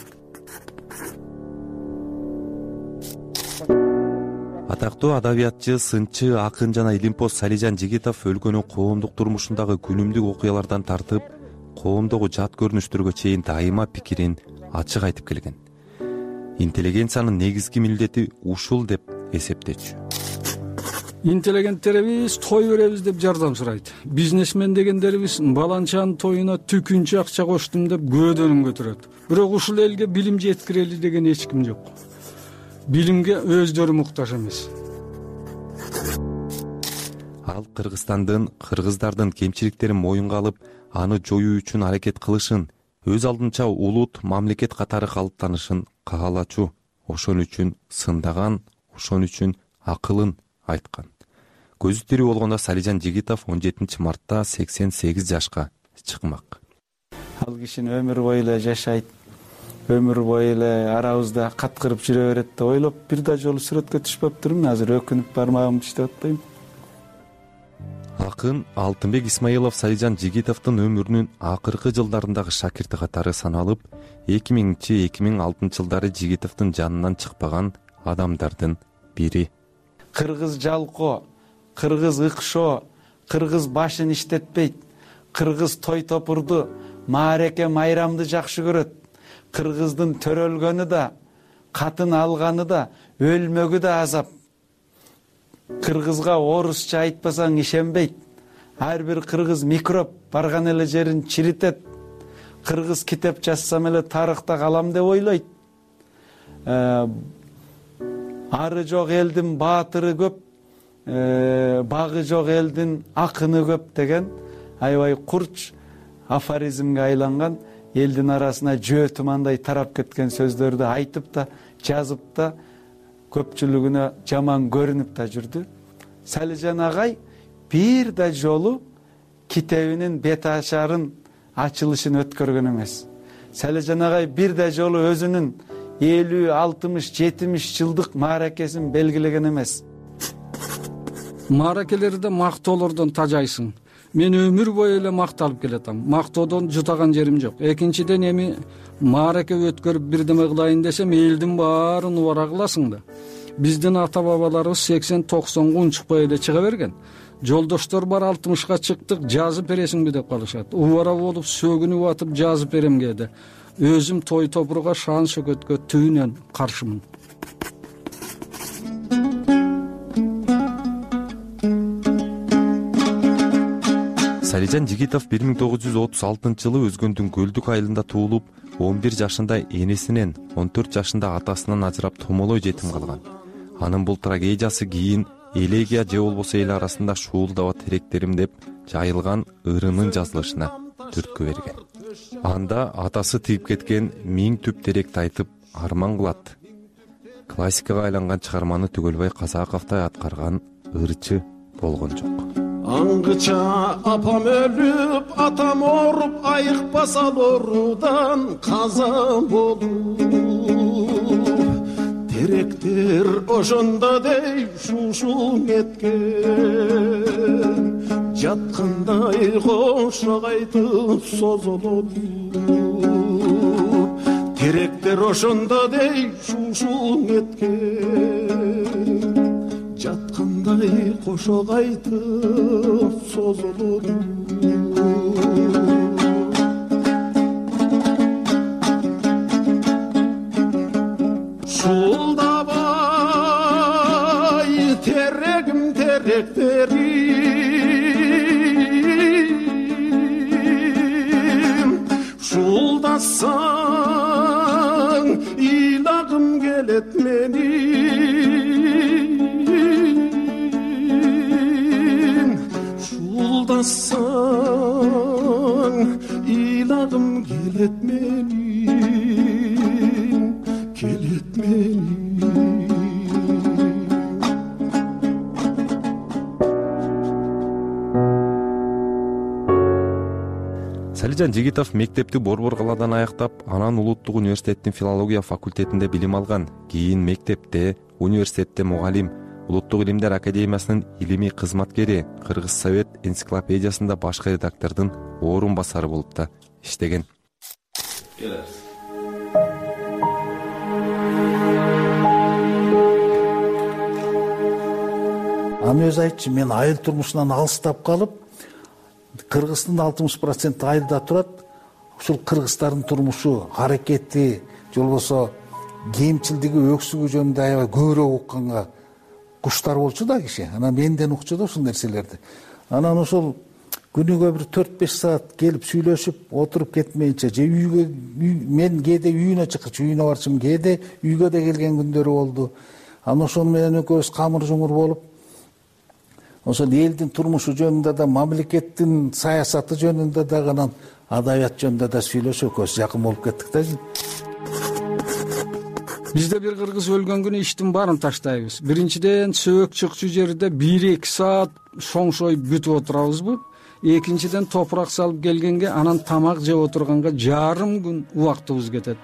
Атактуу адабиятчы, сынчы акын жана Илимпоз Салижан Жигитов өлкөнүн коомдук турмушундагы күнүмдүк окуялардан тартып, коомдогу жат көрүнүштөргө чейин дайыма пикирин ачык айтып келген. Интеллигенциянын негизги милдети ушул деп эсептечү. Интеллигенттерибиз той беребиз деп жардам сурайт. Бизнесмен дегендерибиз баланчанын тоюна түкүнчө акча коштум деп көөдөнүн көтөрөт. Бирок ушул элге билим жеткирели деген эч ким жок. Билимге өздөрү муктаж эмес. Ал Кыргызстандын, кыргыздардын кемчиликтерин моюнга алып, аны жоюу үчүн аракет кылышын, өз алдынча улут, мамлекет катары калыптанышын каалачу. Ошон үчүн сындаган, ошон үчүн акылын айткан. Көзү тирүү болгондо Салижан Жигитов он жетинчи мартта сексен сегиз жашка чыкмак. Ал кишини өмүр бою эле жашайт, өмүр бою эле арабызда каткырып жүрө берет деп ойлоп, бир да жолу сүрөткө түшпөптүрмүн. Азыр өкүнүп бармагымды иштеп атпайм. Акын Алтынбек Исмаилов Салижан Жигитовдун өмүрүнүн акыркы жылдарындагы шакирти катары саналып, эки миңинчи эки миң алтынчы жылдары Жигитовдун жанынан чыкпаган адамдардын бири. Кыргыз жалко, кыргыз ыкшоо, кыргыз башын иштетпейт, кыргыз той топурду, маареке майрамды жакшы көрөт. Кыргыздын төрөлгөнү да, катын алганы да, өлмөгү да азап. Кыргызга орусча айтпасаң ишенбейт. Ар бир кыргыз микроб барган эле жерин чиритет. Кыргыз китеп жазсам эле тарыхта калам деп ойлойт. Ары жок элдин баатыры көп, багы жок элдин акыны көп деген аябай курч афоризмге айланган, элдин арасына жөө тумандай тарап кеткен сөздөрдү айтып да, жазып да, көпчүлүгүнө жаман көрүнүп да жүрдү. Салижан агай бир да жолу китебинин бет ашарын ачылышын өткөргөн эмес. Салижан агай бир да жолу өзүнүн элүү, алтымыш, жетимиш жылдык мааракесин белгилеген эмес. Мааракелерде мактоолордон тажайсың. Мен өмүр бою эле макталып келатам. Мактоодон жутаган жерим жок. Экинчиден эми маараке өткөрүп бирдеме кылайын десем, элдин баарын убара кыласың да. Биздин ата бабаларыбыз сексен токсонго унчукпай эле чыга берген. Жолдоштор бар алтымышка чыктык, жазып бересиңби деп калышат. Убара болуп сөгүнүп атып жазып берем кээде. Өзүм той топурга, шан шөкөткө түбүнөн каршымын. Салижан Жигитов бир миң тогуз жүз отуз алтынчы жылы Өзгөндүн Көлдүк айылында туулуп, он бир жашында энесинен, он төрт жашында атасынан ажырап томолой жетим калган. Анын бул трагедиясы кийин элегия же болбосо эл арасында шуулдаба теректерим деп жайылган ырынын жазылышына түрткү берген. Анда атасы тыйып кеткен миң түп теректи айтып арман кылат. Классикага айланган чыгарманы Түгөлбай Казаковдой аткарган ырчы болгон жок. Аңгыча апам өлүп, атам оруп, айыкпаса орудан каза болуп, теректер ошондо дей шушу эткен, жаткандай кошо кайтып созолот. Теректер ошондо дей шушу эткен, жаткандай кошо кайтып созолот. Шуулдабай терегим теректерим, шуулдасаң ыйлагым келет менин, шуулдасаң ыйлагым келет менин, келет менин. Салижан Жигитов мектепти Борбор калаадан аяктап, анан Улуттук университеттин филология факультетинде билим алган. Кийин мектепте, университетте мугалим, Улуттук илимдер академиясынын илимий кызматкери, Кыргыз Совет энциклопедиясында башкы редактордун орун басары болуп да иштеген. Аны өзү айтчу, мен айыл турмушунан алыстап калып, Кыргыздын алтымыш проценти айылда турат. Ушул кыргыздардын турмушу, аракети, же болбосо кемчилдиги, өксүгү жөнүндө аябай көбүрөөк укканга куштар болчу да киши. Анан менден укчу да ушул нерселерди. Анан ошол күнүгө бир төрт беш саат келип сүйлөшүп, отуруп кетмейинче, же үйгө, мен кээде үйүнө чыкчу, үйүнө барчумун, кээде үйгө да келген күндөрү болду. Анан ошол менен экөөбүз камыр жуңур болуп, ошол элдин турмушу жөнүндө да, мамлекеттин саясаты жөнүндө да, анан адабият жөнүндө да сүйлөшүп, экөөбүз жакын болуп кеттик да. Бизде бир кыргыз өлгөн күнү иштин баарын таштайбыз. Биринчиден сөөк чыкчу жерде бир эки саат шоңшой бүтүп отурабызбы? Экинчиден топурак салып келгенге, анан тамак жеп отурганга жарым күн убактыбыз кетет.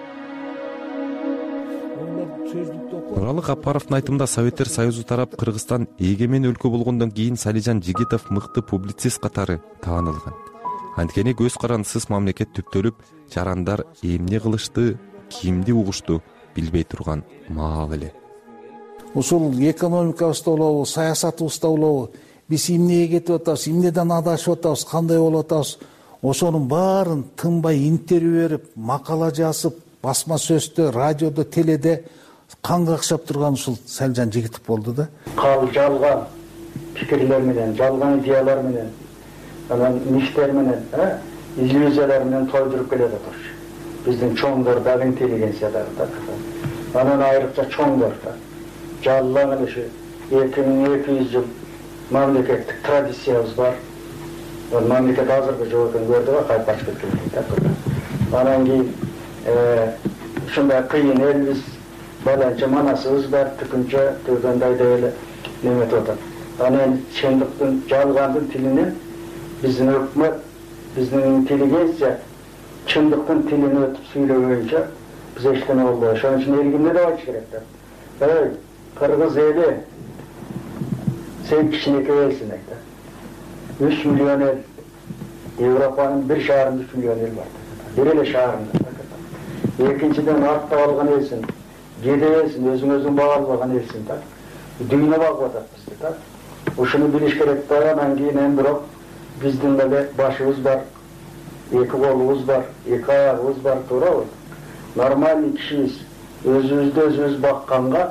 Нуралы Капаровдун айтымында Советтер Союзу тарап Кыргызстан эгемен өлкө болгондон кийин Салижан Жигитов мыкты публицист катары таанылган. Анткени көз карандысыз мамлекет түптөлүп, жарандар эмне кылышты, кимди угушту билбей турган маал эле. Ушул экономикабызда болобу, саясатыбызда болобу, биз эмнеге кетип атабыз, эмнеден адашып атабыз, кандай болуп атабыз, ошонун баарын тынбай интервью берип, макала жазып, басма сөздө, радиодо, теледе кан какшап турган ушул Салижан Жигитов болду да. Кал жалган пикирлер менен, жалган идеялар менен, анан мифтер менен, иллюзиялар менен тойдуруп келе жатырчу. Биздин чоңдор да интеллигенция да. Анан айрыкча чоңдор да. Жалган эле эки миң эки жүз жыл мамлекеттик традициябыз бар. Мамлекет азыркы жоготун көрдү го, кайтып ачып кеткен да. Анан кийин ушундай кыйын элбиз, баланча манасыбыз бар, түкүнчө түргөндөй деп эле неметип атат. Анан чындыктын, жалгандын тилинен биздин өкмөт, биздин интеллигенция чындыктын тилин өтүп сүйлөгөнчө биз эчтеме болбой. Ошон үчүн элгимде деп айтыш керек да. Эй, кыргыз эли, сен кичинекей элсиң да. үч миллион эл, Европанын бир шаарында үч миллион эл бар. Бир эле шаарында. Экинчиден артта калган элсиң, кеде элсиң, өзүң өзүң багалбаган элсиң да. Дүйнө багып атат бизди да. Ушуну билиш керек да. Анан кийин эми бирок биздин деле башыбыз бар, эки колубуз бар, эки аягыбыз бар, туурабы? Нормальный кишибиз, өзүбүздү өзүбүз бакканга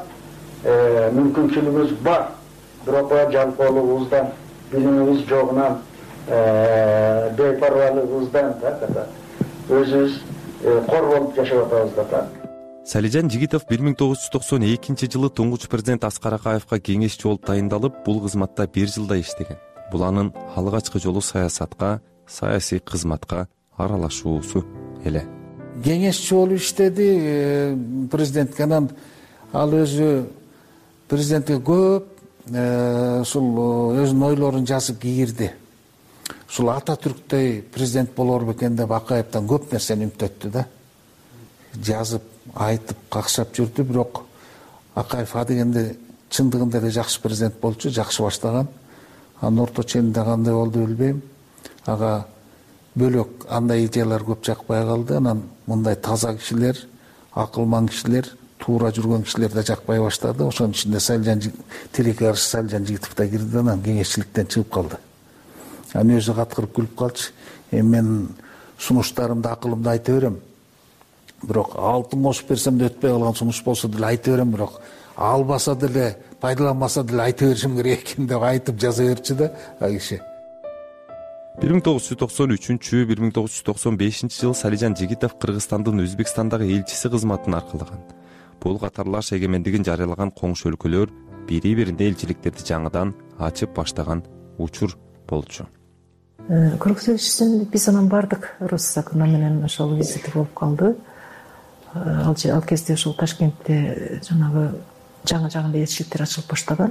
мүмкүнчүлүгүбүз бар. Бирок жалпылыгыбыздан, билимибиз жогунан бейпарвалыгыбыздан да өзүбүз кор болуп жашап атабыз да. Салижан Жигитов бир миң тогуз жүз токсон экинчи жылы туңгуч президент Аскар Акаевка кеңешчи болуп тайындалып, бул кызматта бир жылдай иштеген. Бул анын алгачкы жолу саясатка, саясий кызматка аралашуусу эле. Кеңешчи болуп иштеди президентке. Анан ал өзү президентке көп ушул өзүнүн ойлорун жазып кийирди. Ушул Ататүрктөй президент болор бекен деп Акаевтан көп нерсени үмүттөттү да. Жазып, айтып, какшап жүрдү, бирок Акаев адегенде чындыгында эле жакшы президент болчу, жакшы баштаган. Анын орто ченинде кандай болду билбейм. Ага бөлөк андай идеялар көп жакпай калды. Анан мындай таза кишилер, акылман кишилер, туура жүргөн кишилер да жакпай баштады. Ошонун ичинде Салижан тилекке каршы Салижан Жигитов да кирди, анан кеңешчиликтен чыгып калды. Аны өзү каткырып күлүп калчу. Эми мен сунуштарымды, акылымды айта берем. Бирок алтын кошуп берсем да өтпөй калган сунуш болсо деле айта берем, бирок албаса деле, пайдаланбаса деле айта беришим керек экен деп айтып жаза берчү да ал киши. бир миң тогуз жүз токсон үчүнчү — бир миң тогуз жүз токсон бешинчи жылы Салижан Жигитов Кыргызстандын Өзбекстандагы элчиси кызматын аркалаган. Бул катарлаш эгемендигин жарыялаган коңшу өлкөлөр бири-бирине элчиликтерди жаңыдан ачып баштаган учур болчу. Кыргыз элчисин биз анан бардык. Рус акына менен ошол визити болуп калды. Ал кезде ошол Ташкентте жанагы жаңы-жаңы элчиликтер ачылып баштаган.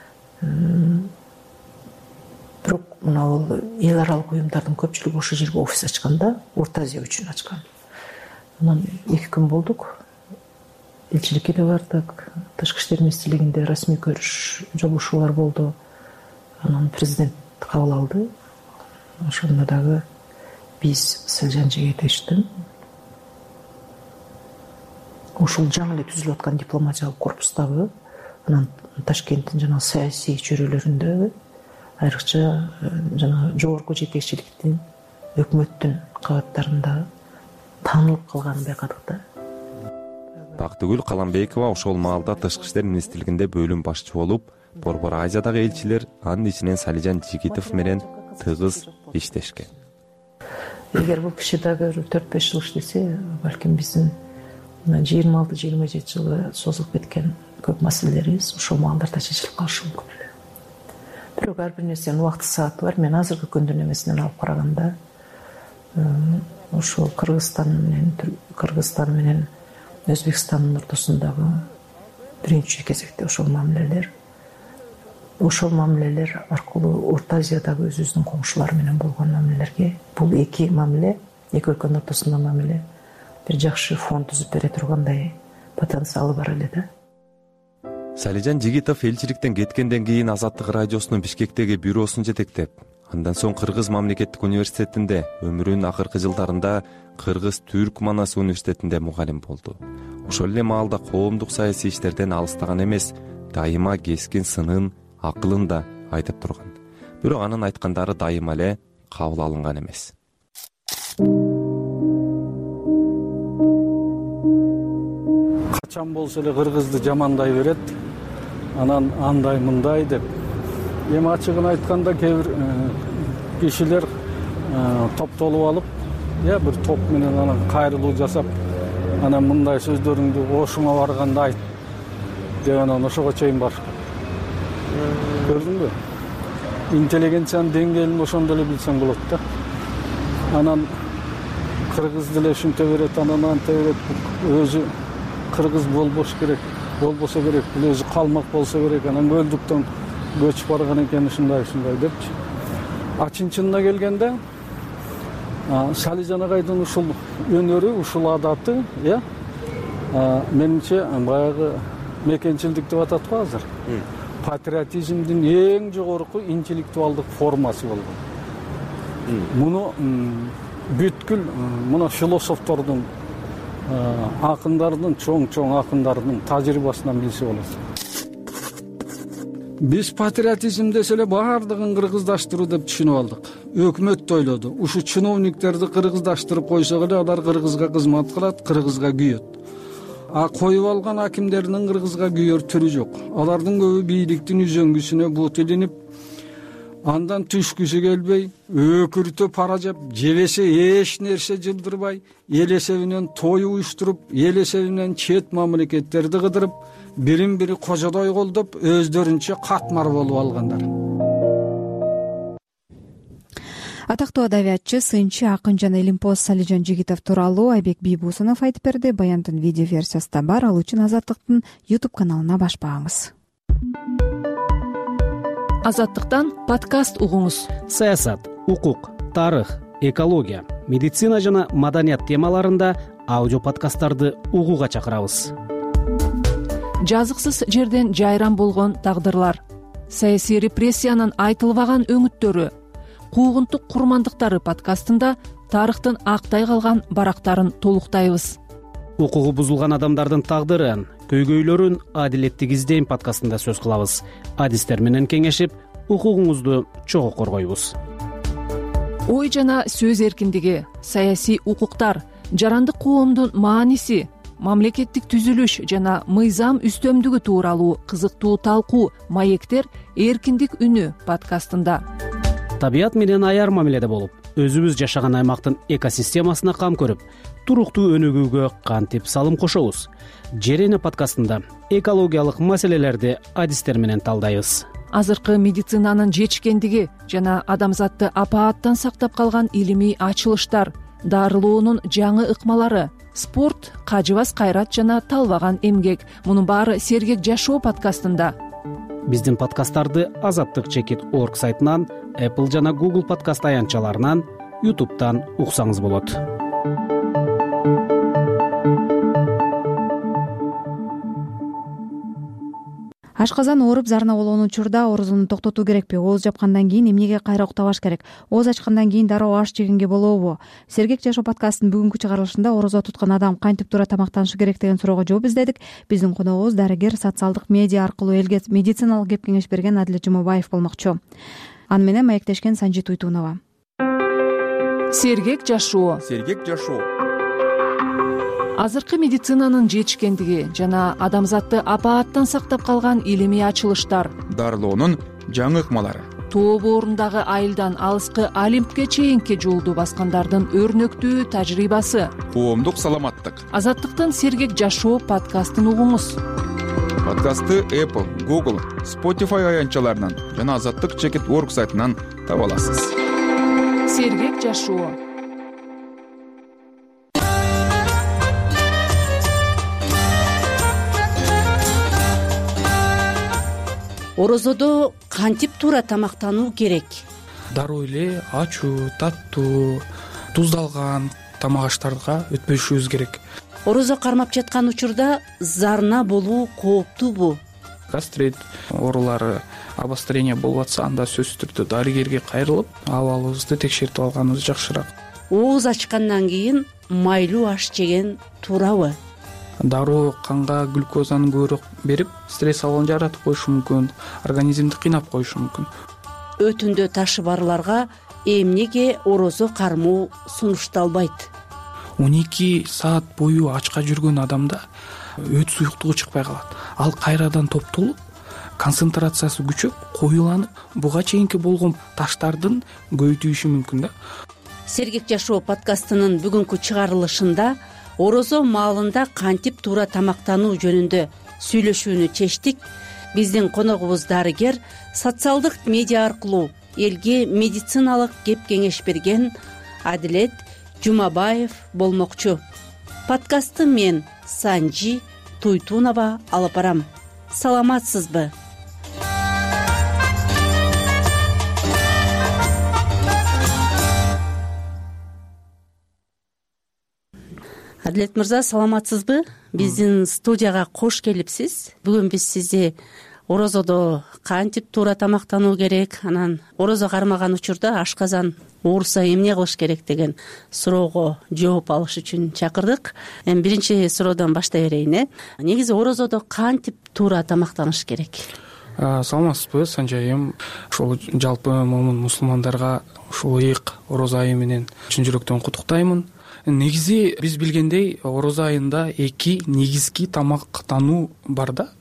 Бирок мына бул эл аралык уюмдардын көпчүлүгү ошол жерге офис ачкан да, Орто Азия үчүн ачкан. Анан эки күн болдук. Элчиликке да бардык. Тышкы иштер министрлигинде расмий көрүш, жолугушуулар болду. Анан президент кабыл алды. Ошондо дагы биз Салижан Жигитовичтин ушул жаңы эле түзүлүп аткан дипломатиялык корпустагы, анан Ташкенттин жана саясий чөйрөлөрүндө, айрыкча жана жогорку жетекчиликтин, өкмөттүн кабаттарында таанылып калганын байкадык да. Бактыгүл Каламбекова ошол маалда Тышкы иштер министрлигинде бөлүм башчы болуп, Борбор Азиядагы элчилер, анын ичинен Салижан Жигитов менен тыгыз иштешкен. Эгер бул киши дагы төрт беш жыл иштесе, балким биздин жыйырма алты жыйырма жети жылы созулуп кеткен көп маселелерибиз ошол маалдарда чечилип калышы мүмкүн эле. Бирок ар бир нерсенин убакыт сааты бар. Мен азыркы күндүн эмесинен алып караганда, ошол Кыргызстан менен Кыргызстан менен Өзбекстандын ортосундагы биринчи кезекте ошол мамилелер, ошол мамилелер аркылуу Орто Азиядагы өзүбүздүн коңшулар менен болгон мамилелерге, бул эки мамиле, эки өлкөнүн ортосундагы мамиле бир жакшы фон түзүп бере тургандай потенциалы бар эле да. Салижан Жигитов элчиликтен кеткенден кийин Азаттык радиосунун Бишкектеги бюросун жетектеп, андан соң Кыргыз мамлекеттик университетинде, өмүрүнүн акыркы жылдарында Кыргыз Түрк Манас университетинде мугалим болду. Ошол эле маалда коомдук саясий иштерден алыстаган эмес, дайыма кескин сынын, акылын да айтып турган. Бирок анын айткандары дайыма эле кабыл алынган эмес. Качан болсо эле кыргызды жамандай берет, анан андай мындай деп. Эми ачыгын айтканда кээ бир кишилер топтолуп алып, я бир топ менен анан кайрылуу жасап, анан мындай сөздөрүңдү ошуңа барганда айт деп анан ошого чейин бар. Көрдүңбү? Интеллигенциянын деңгээлин ошондо эле билсең болот да. Анан кыргыз деле ушинте берет, анан анте берет, өзү кыргыз болбош керек, болбосо керек, бул өзү калмак болсо керек, анан көлдүктөн көчүп барган экен ушундай ушундай депчи. А чын-чынына келгенде Салижан агайдын ушул өнөрү, ушул адаты, э, менимче баягы мекенчилдик деп атат го азыр. Патриотизмдин эң жогорку интеллектуалдык формасы болгон. Муну бүткүл мына философтордун, акындардын, чоң-чоң акындардын тажрыйбасынан билсе болот. Биз патриотизм десе эле баардыгын кыргыздаштыруу деп түшүнүп алдык. Өкмөт да ойлоду. Ушу чиновниктерди кыргыздаштырып койсок эле алар кыргызга кызмат кылат, кыргызга күйөт. А коюп алган акимдердин кыргызга күйөр түрү жок. Алардын көбү бийликтин үзөңгүсүнө бут илинип, андан түшкүсү келбей, өкүртө пара жеп, жебесе эч нерсе жылдырбай, эл эсебинен той уюштуруп, эл эсебинен чет мамлекеттерди кыдырып, бирин бири кожодой колдоп, өздөрүнчө катмар болуп алгандар. Атактуу адабиятчы, сынчы, акын жана илимпоз Салижан Жигитов тууралуу Айбек Бийбусунов айтып берди. Баяндын видео версиясы да бар. Ал үчүн Азаттыктын YouTube каналына баш багыңыз. Азаттыктан подкаст угуңуз. Саясат, укук, тарых, экология, медицина жана маданият темаларында аудио подкасттарды угууга чакырабыз. Жазыксыз жерден жайран болгон тагдырлар, саясий репрессиянын айтылбаган өңүттөрү, куугунтук курмандыктары подкастында тарыхтын актай калган барактарын толуктайбыз. Укугу бузулган адамдардын тагдырын, көйгөйлөрүн адилеттик издейм подкастында сөз кылабыз. Адистер менен кеңешип, укугуңузду чогуу коргойбуз. Ой жана сөз эркиндиги, саясий укуктар, жарандык коомдун мааниси, мамлекеттик түзүлүш жана мыйзам үстөмдүгү тууралуу кызыктуу талкуу маектер эркиндик үнү подкастында. Табият менен аяр мамиледе болуп, өзүбүз жашаган аймактын экосистемасына кам көрүп, туруктуу өнүгүүгө кантип салым кошобуз. Жер эне подкастында экологиялык маселелерди адистер менен талдайбыз. Азыркы медицинанын жетишкендиги жана адамзатты апааттан сактап калган илимий ачылыштар, дарылоонун жаңы ыкмалары, спорт, кажыбас кайрат жана талбаган эмгек. Мунун баары Сергек жашоо подкастында. Биздин подкасттарды азаттык чекит орг сайтынан, Apple жана Google подкаст аянтчаларынан, YouTube'дан уксаңыз болот. Ашказан ооруп зарына болгон учурда оорузууну токтотуу керекпи? Ооз жапкандан кийин эмнеге кайра уктабаш керек? Ооз ачкандан кийин дароо аш жегенге болобу? Сергек жашоо подкастынын бүгүнкү чыгарылышында оорозо туткан адам кантип туура тамактанышы керек деген суроого жооп издедик. Биздин коногубуз дарыгер, социалдык медиа аркылуу элге медициналык кеп кеңеш берген Адилет Жумабаев болмокчу. Аны менен маектешкен Санжи Туйтунова. Сергек жашоо. Сергек жашоо. Азыркы медицинанын жетишкендиги жана адамзатты апааттан сактап калган илимий ачылыштар, дарылоонун жаңы ыкмалары, тоо боорундагы айылдан алыскы Олимпке чейинки жолду баскандардын өрнөктүү тажрыйбасы, коомдук саламаттык. Азаттыктын Сергек жашоо подкастын угуңуз. Подкастты Apple, Google, Spotify аянтчаларынан жана азаттык чекит орг сайтынан таба аласыз. Сергек жашоо. Орозодо кантип туура тамактануу керек? Дароо эле ачуу, таттуу, туздалган тамак аштарга өтпөшүбүз керек. Орозо кармап жаткан учурда зарына болуу кооптуубу? Гастрит оорулары, обострение болуп атса, анда сөзсүз түрдө дарыгерге кайрылып, абалыбызды текшертип алганыбыз жакшыраак. Ооз ачкандан кийин майлуу аш жеген туурабы? Дароо канга глюкозаны көбүрөөк берип, стресс абалын жаратып коюшу мүмкүн, организмди кыйнап коюшу мүмкүн. Өтүндө ташы барларга эмнеге орозо кармоо сунушталбайт? он эки саат бою ачка жүргөн адамда өт суюктугу чыкпай калат. Ал кайрадан топтолуп, концентрациясы күчөп, коюланып, буга чейинки болгон таштардын көбөйтүшү мүмкүн да. Сергек жашоо подкастынын бүгүнкү чыгарылышында орозо маалында кантип туура тамактануу жөнүндө сүйлөшүүнү чечтик. Биздин коногубуз дарыгер, социалдык медиа аркылуу элге медициналык кеп кеңеш берген Адилет Жумабаев болмокчу. Подкастты мен Санжи Туйтунова алып барам. Саламатсызбы? Адилет мырза, саламатсызбы? Биздин студияга кош келипсиз. Бүгүн биз сизди орозодо кантип туура тамактануу керек, анан орозо кармаган учурда ашказан ооруса эмне кылыш керек деген суроого жооп алыш үчүн чакырдык. Эми биринчи суроодон баштай берейин. э Негизи орозодо кантип туура тамактаныш керек? Саламатсызбы, Санжайым? Ушул жалпы момун мусулмандарга ушул ыйык орозо айы менен чын жүрөктөн куттуктаймын. Негизи биз билгендей орозо айында эки негизги тамактануу бар да.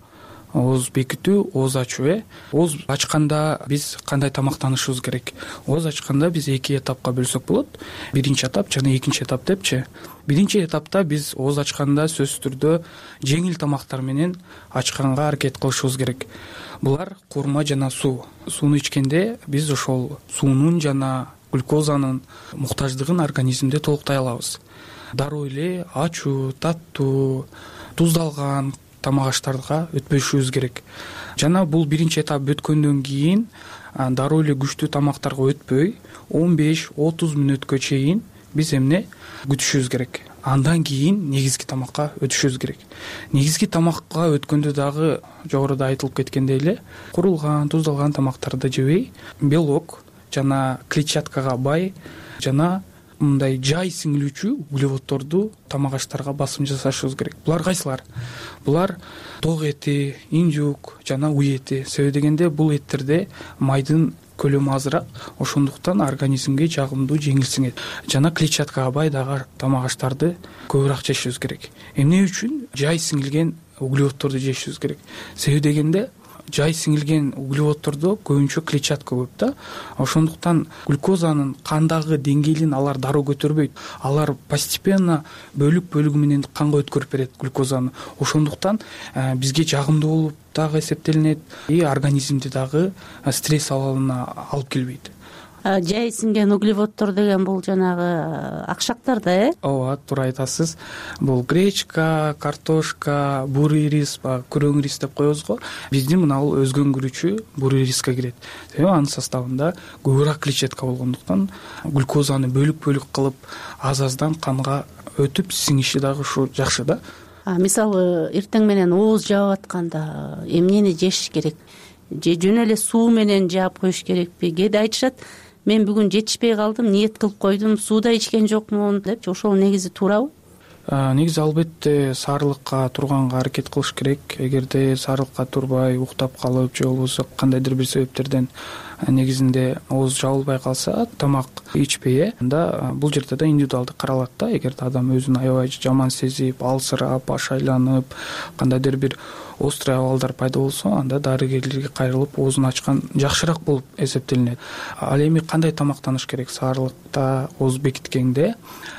ооз бекитүү, ооз ачуу э ооз ачканда биз кандай тамактанышыбыз керек? Ооз ачканда биз эки этапка бөлсөк болот. Биринчи этап жана экинчи этап депчи. Биринчи этапта биз ооз ачканда сөзсүз түрдө жеңил тамактар менен ачканга аракет кылышыбыз керек. Булар курма жана суу. Сууну ичкенде биз ошол суунун жана глюкозанын муктаждыгын организмде толуктай алабыз. Дароо эле ачуу, таттуу, туздалган тамак аштарга өтпөшүбүз керек. Жана бул биринчи этап өткөндөн кийин дароо эле күчтүү тамактарга өтпөй он беш отуз мүнөткө чейин биз эмне күтүшүбүз керек. Андан кийин негизги тамакка өтүшүбүз керек. Негизги тамакка өткөндө дагы жогоруда айтылып кеткендей эле курулган, туздалган тамактарды жебей, белок жана клетчаткага бай жана мындай жай сиңилүүчү углеводдорду тамак аштарга басым жасашыбыз керек. Булар кайсылар? Булар ток эти, индюк жана уй эти. Себеби дегенде бул эттерде майдын көлөмү азыраак, ошондуктан организмге жагымдуу, жеңил сиңет. Жана клетчаткага бай дагы тамак аштарды көбүрөөк жешибиз керек. Эмне үчүн жай сиңилген углеводдорду жешибиз керек? Себеби дегенде жай сиңилген углеводдордо көбүнчө клетчатка көп да. Ошондуктан глюкозанын кандагы деңгээлин алар дароо көтөрбөйт. Алар постепенно бөлүк бөлүгү менен канга өткөрүп берет глюкозаны. Ошондуктан бизге жагымдуу болуп дагы эсептелинет и организмди дагы стресс абалына алып келбейт. Жай сиңген углеводдор деген бул жанагы акшактар да, э? Ооба, туура айтасыз. Бул гречка, картошка, бурый рис, күрөң рис деп коебуз го. Биздин мына бул өзгөңгүрүүчү бурый риске кирет. Себеби анын составында көбүрөөк клетчатка болгондуктан глюкозаны бөлүк-бөлүк кылып аз-аздан канга өтүп сиңиши дагы ушу жакшы да. Мисалы, эртең менен ооз жаап атканда эмнени жеш керек? Же жөн эле суу менен жаап коюш керекпи? Кээде айтышат, мен бүгүн жетишпей калдым, ниет кылып койдум, суу да ичкен жокмун депчи. Ошол негизи туурабы? Негизи албетте саарылыкка турганга аракет кылыш керек. Эгерде саарылыкка турбай, уктап калып же болбосо кандайдыр бир себептерден негизинде ооз жабылбай калса, тамак ичпей, анда бул жерде да индивидуалдуу каралат да. Эгерде адам өзүн аябай жаман сезип, алсырап, баш айланып, кандайдыр бир острый абалдар пайда болсо, анда дарыгерлерге кайрылып оозун ачкан жакшыраак болуп эсептелинет. Ал эми кандай тамактаныш керек саарылыкта ооз бекиткенде?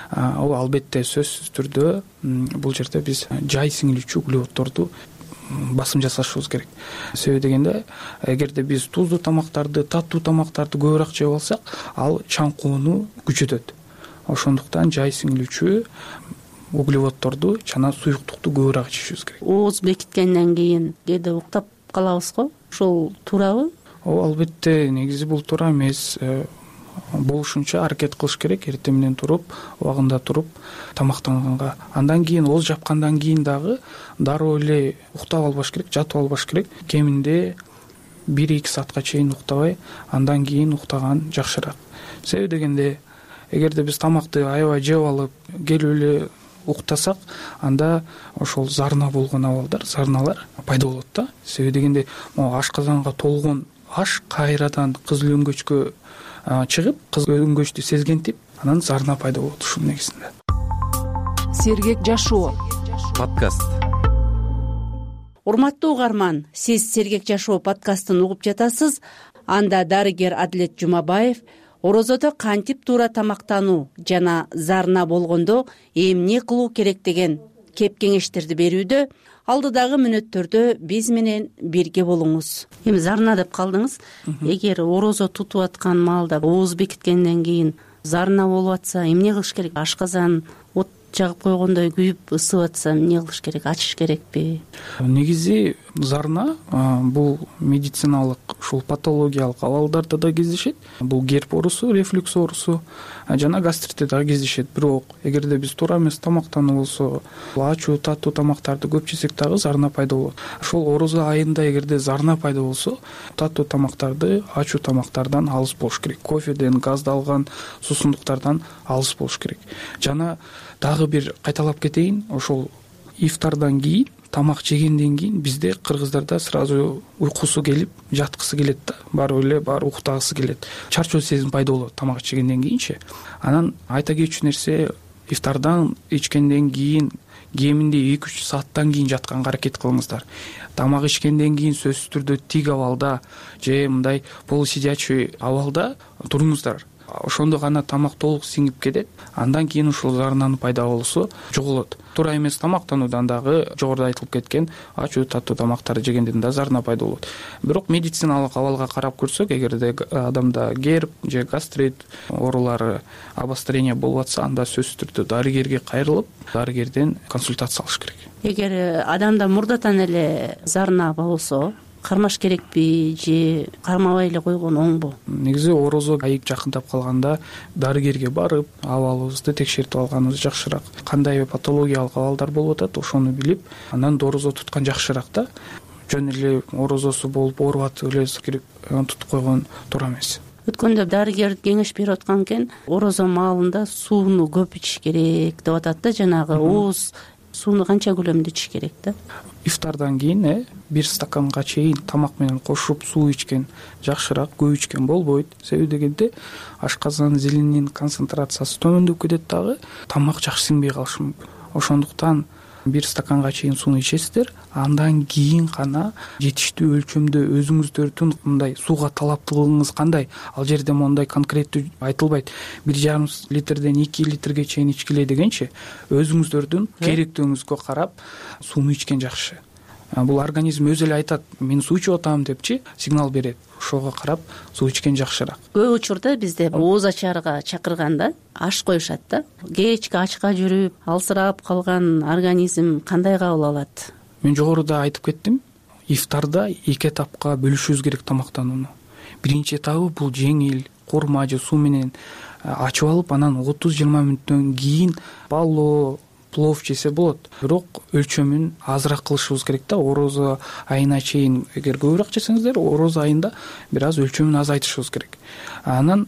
Ал албетте сөзсүз түрдө бул жерде биз жай сиңилүүчү углеводдорду басым жасашыбыз керек. Себеби дегенде, эгерде биз туздуу тамактарды, таттуу тамактарды көбүрөөк жеп алсак, ал чаңкоону күчөтөт. Ошондуктан жай сиңилүүчү углеводдорду жана суюктукту көбүрөөк ичишибиз керек. Ооз бекиткенден кийин кээде уктап калабыз го? Ошол туурабы? Ооба, албетте негизи бул туура эмес. Болушунча аракет кылыш керек, эртең менен туруп, убагында туруп тамактанганга. Андан кийин ооз жапкандан кийин дагы дароо эле уктап албаш керек, жатып албаш керек. Кеминде бир эки саатка чейин уктабай, андан кийин уктаган жакшыраак. Себеби дегенде, эгерде биз тамакты аябай жеп алып, келип эле уктасак, анда ошол зарна болгон абалдар, зарналар пайда болот да. Себеби дегенде, могу ашказанга толгон аш кайрадан кызыл өңгөчкө чыгып, кызыл өңгөчтү сезгентип, анан зарна пайда болот ушул негизинде. Сергек жашоо подкаст. Урматтуу угарман, сиз Сергек жашоо подкастын угуп жатасыз. Анда дарыгер Адилет Жумабаев орозодо кантип туура тамактануу жана зарна болгондо эмне кылуу керек деген кеп кеңештерди берүүдө. Алдыдагы мүнөттөрдө биз менен бирге болуңуз. Эми зарна деп калдыңыз. Эгер орозо тутуп аткан маалда ооз бекиткенден кийин зарна болуп атса, эмне кылыш керек? Ашказан от жагып койгондой күйүп ысып атса, эмне кылыш керек? Ачыш керекпи? Негизи зарна бул медициналык ушул патологиялык абалдарда да кездешет. Бул герп оорусу, рефлюкс оорусу жана гастритте дагы кездешет. Бирок эгерде биз туура эмес тамактануу болсо, ачуу, таттуу тамактарды көп жесек дагы зарна пайда болот. Ошол орозо айында эгерде зарна пайда болсо, таттуу тамактарды, ачуу тамактардан алыс болуш керек. Кофеден, газдалган суусундуктардан алыс болуш керек. Жана дагы бир кайталап кетейин, ошол ифтардан кийин, тамак жегенден кийин бизде кыргыздарда сразу уйкусу келип, жаткысы келет да. Барып эле бар уктагысы келет. Чарчоо сезим пайда болот тамак жегенден кийинчи. Анан айта кетчү нерсе, ифтардан ичкенден кийин кеминде эки үч сааттан кийин жатканга аракет кылыңыздар. Тамак ичкенден кийин сөзсүз түрдө тик абалда же мындай полусидячий абалда туруңуздар. Ошондо гана тамак толук сиңип кетет. Андан кийин ушул зарнанын пайда болуусу жоголот. Туура эмес тамактануудан дагы жогоруда айтылып кеткен ачуу таттуу тамактарды жегенден да зарна пайда болот. Бирок медициналык абалга карап көрсөк, эгерде адамда герп же гастрит оорулары, обострение болуп атса, анда сөзсүз түрдө дарыгерге кайрылып, дарыгерден консультация алыш керек. Эгер адамда мурдатан эле зарна болсо, кармаш керекпи же кармабай эле койгон оңбу? Негизи орозо айып жакындап калганда дарыгерге барып, абалыбызды текшертип алганыбыз жакшыраак. Кандай патологиялык абалдар болуп атат, ошону билип, анан орозо туткан жакшыраак да. Жөн эле орозосу болуп ооруп атып эле кирип тутуп койгон туура эмес. Өткөндө дарыгер кеңеш берип аткан экен, орозо маалында сууну көп ичиш керек деп атат да, жанагы ооз сууну канча көлөмдө ичиш керек да? Ифтардан кийин э бир стаканга чейин тамак менен кошуп суу ичкен жакшыраак, көп ичкен болбойт. Себеби дегенде ашказан зилинин концентрациясы төмөндөп кетет дагы, тамак жакшы сиңбей калышы мүмкүн. Ошондуктан бир стаканга чейин сууну ичесиздер, андан кийин гана жетиштүү өлчөмдө өзүңүздөрдүн мындай сууга талаптуулугуңуз кандай. Ал жерде мондай конкреттүү айтылбайт. бир жарым литрден эки литрге чейин ичкиле дегенчи, өзүңүздөрдүн керектүүңүзгө карап сууну ичкен жакшы. Бул организм өзү эле айтат, мен суу ичип атам депчи, сигнал берет. Ошого карап суу ичкен жакшыраак. Көп учурда бизде ооз ачаарга чакырганда аш коюшат да. Кечки ачка жүрүп, алсырап калган организм кандай кабыл алат? Мен жогоруда айтып кеттим, ифтарда эки этапка бөлүшүбүз керек тамактанууну. Биринчи этабы бул жеңил, курма же суу менен ачып алып, анан отуз жыйырма мүнөттөн кийин балло плов жесе болот. Бирок өлчөмүн азыраак кылышыбыз керек да. Орозо айына чейин эгер көбүрөөк жесеңиздер, орозо айында бир аз өлчөмүн азайтышыбыз керек. Анан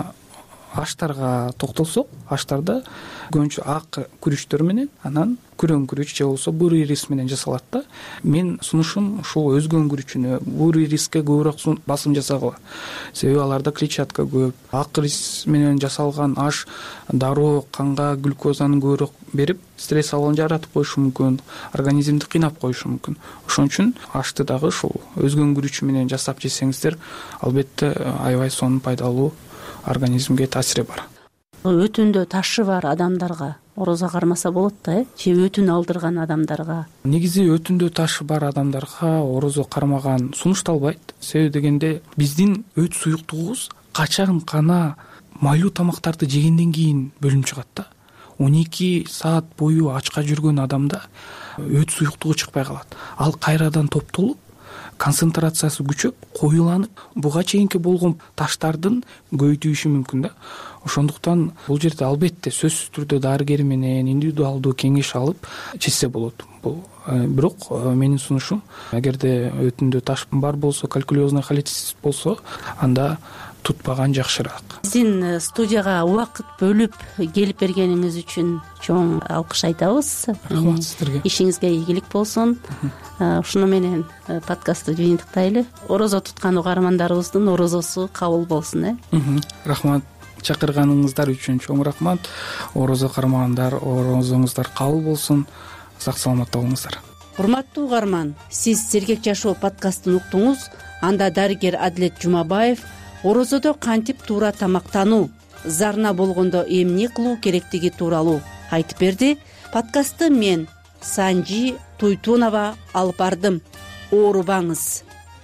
аштарга токтолсок, аштарда көбүнчө ак күрүчтөр менен, анан күрөң күрүч же болбосо бурый рис менен жасалат да. Мен сунушум ушул өзгөн күрүчүнө, бурый риске көбүрөөк басым жасагыла. Себеби аларда клетчатка көп. Ак рис менен жасалган аш дароо канга глюкозаны көбүрөөк берип, стресс абалын жаратып коюшу мүмкүн, организмди кыйнап коюшу мүмкүн. Ошон үчүн ашты дагы ушул өзгөн күрүч менен жасап жесеңиздер, албетте аябай сонун пайдалуу организмге таасири бар. Өтүндө ташы бар адамдарга орозо кармаса болот да, э? Же өтүн алдырган адамдарга? Негизи өтүндө ташы бар адамдарга орозо кармаган сунушталбайт. Себеби дегенде биздин өт суюктугубуз качан гана майлуу тамактарды жегенден кийин бөлүнүп чыгат да. он эки саат бою ачка жүргөн адамда өт суюктугу чыкпай калат. Ал кайрадан топтолуп, концентрациясы күчөп, коюланып, буга чейинки болгон таштардын көбөйтүшү мүмкүн да. Ошондуктан бул жерде албетте сөзсүз түрдө дарыгер менен индивидуалдуу кеңеш алып жессе болот. Бул бирок менин сунушум, эгерде өтүндө таш бар болсо, калькулезный холецистит болсо, анда тутпаган жакшыраак. Сиздин студияга убакыт бөлүп келип бергениңиз үчүн чоң алкыш айтабыз. Рахмат сиздерге. Ишиңизге ийгилик болсун. Ушуну менен подкастты жыйынтыктайлы. Орозо туткан угармандарыбыздын орозосу кабыл болсун, э? Рахмат. Чакырганыңыздар үчүн чоң рахмат. Орозо кармагандар, орозоңуздар кабыл болсун. Сак саламатта болуңуздар. Урматтуу угарман, сиз Сергек жашоо подкастын уктуңуз. Анда дарыгер Адлет Жумабаев орозодо кантип туура тамактануу, зарна болгондо эмне кылуу керектиги тууралуу айтып берди. Подкастты мен Санжи Туйтунова алып бардым. Оорубаңыз.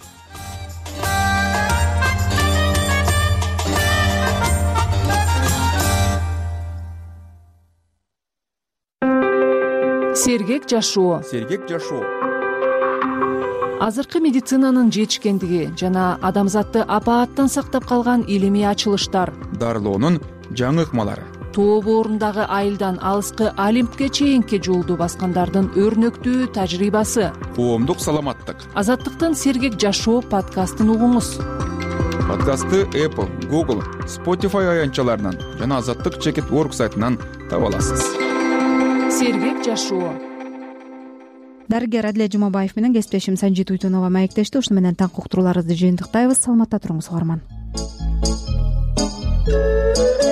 Сергек жашоо. Сергек жашоо. Азыркы медицинанын жетишкендиги жана адамзатты апааттан сактап калган илимий ачылыштар, дарылоонун жаңы ыкмалары, тоо боорундагы айылдан алыскы Олимпке чейинки жолду баскандардын өрнөктүү тажрыйбасы, коомдук саламаттык. Азаттыктын Сергек жашоо подкастын угуңуз. Подкастты Apple, Google, Spotify аянтчаларынан жана азаттык чекит точка орг сайтынан таба аласыз. Сергек жашоо. Дарыгер Адлет Жумабаев менен кесиптешим Санжи Туйтунова маектешти. Ушуну менен таңкы уктурууларыбызды жыйынтыктайбыз. Саламатта туруңуз угарман.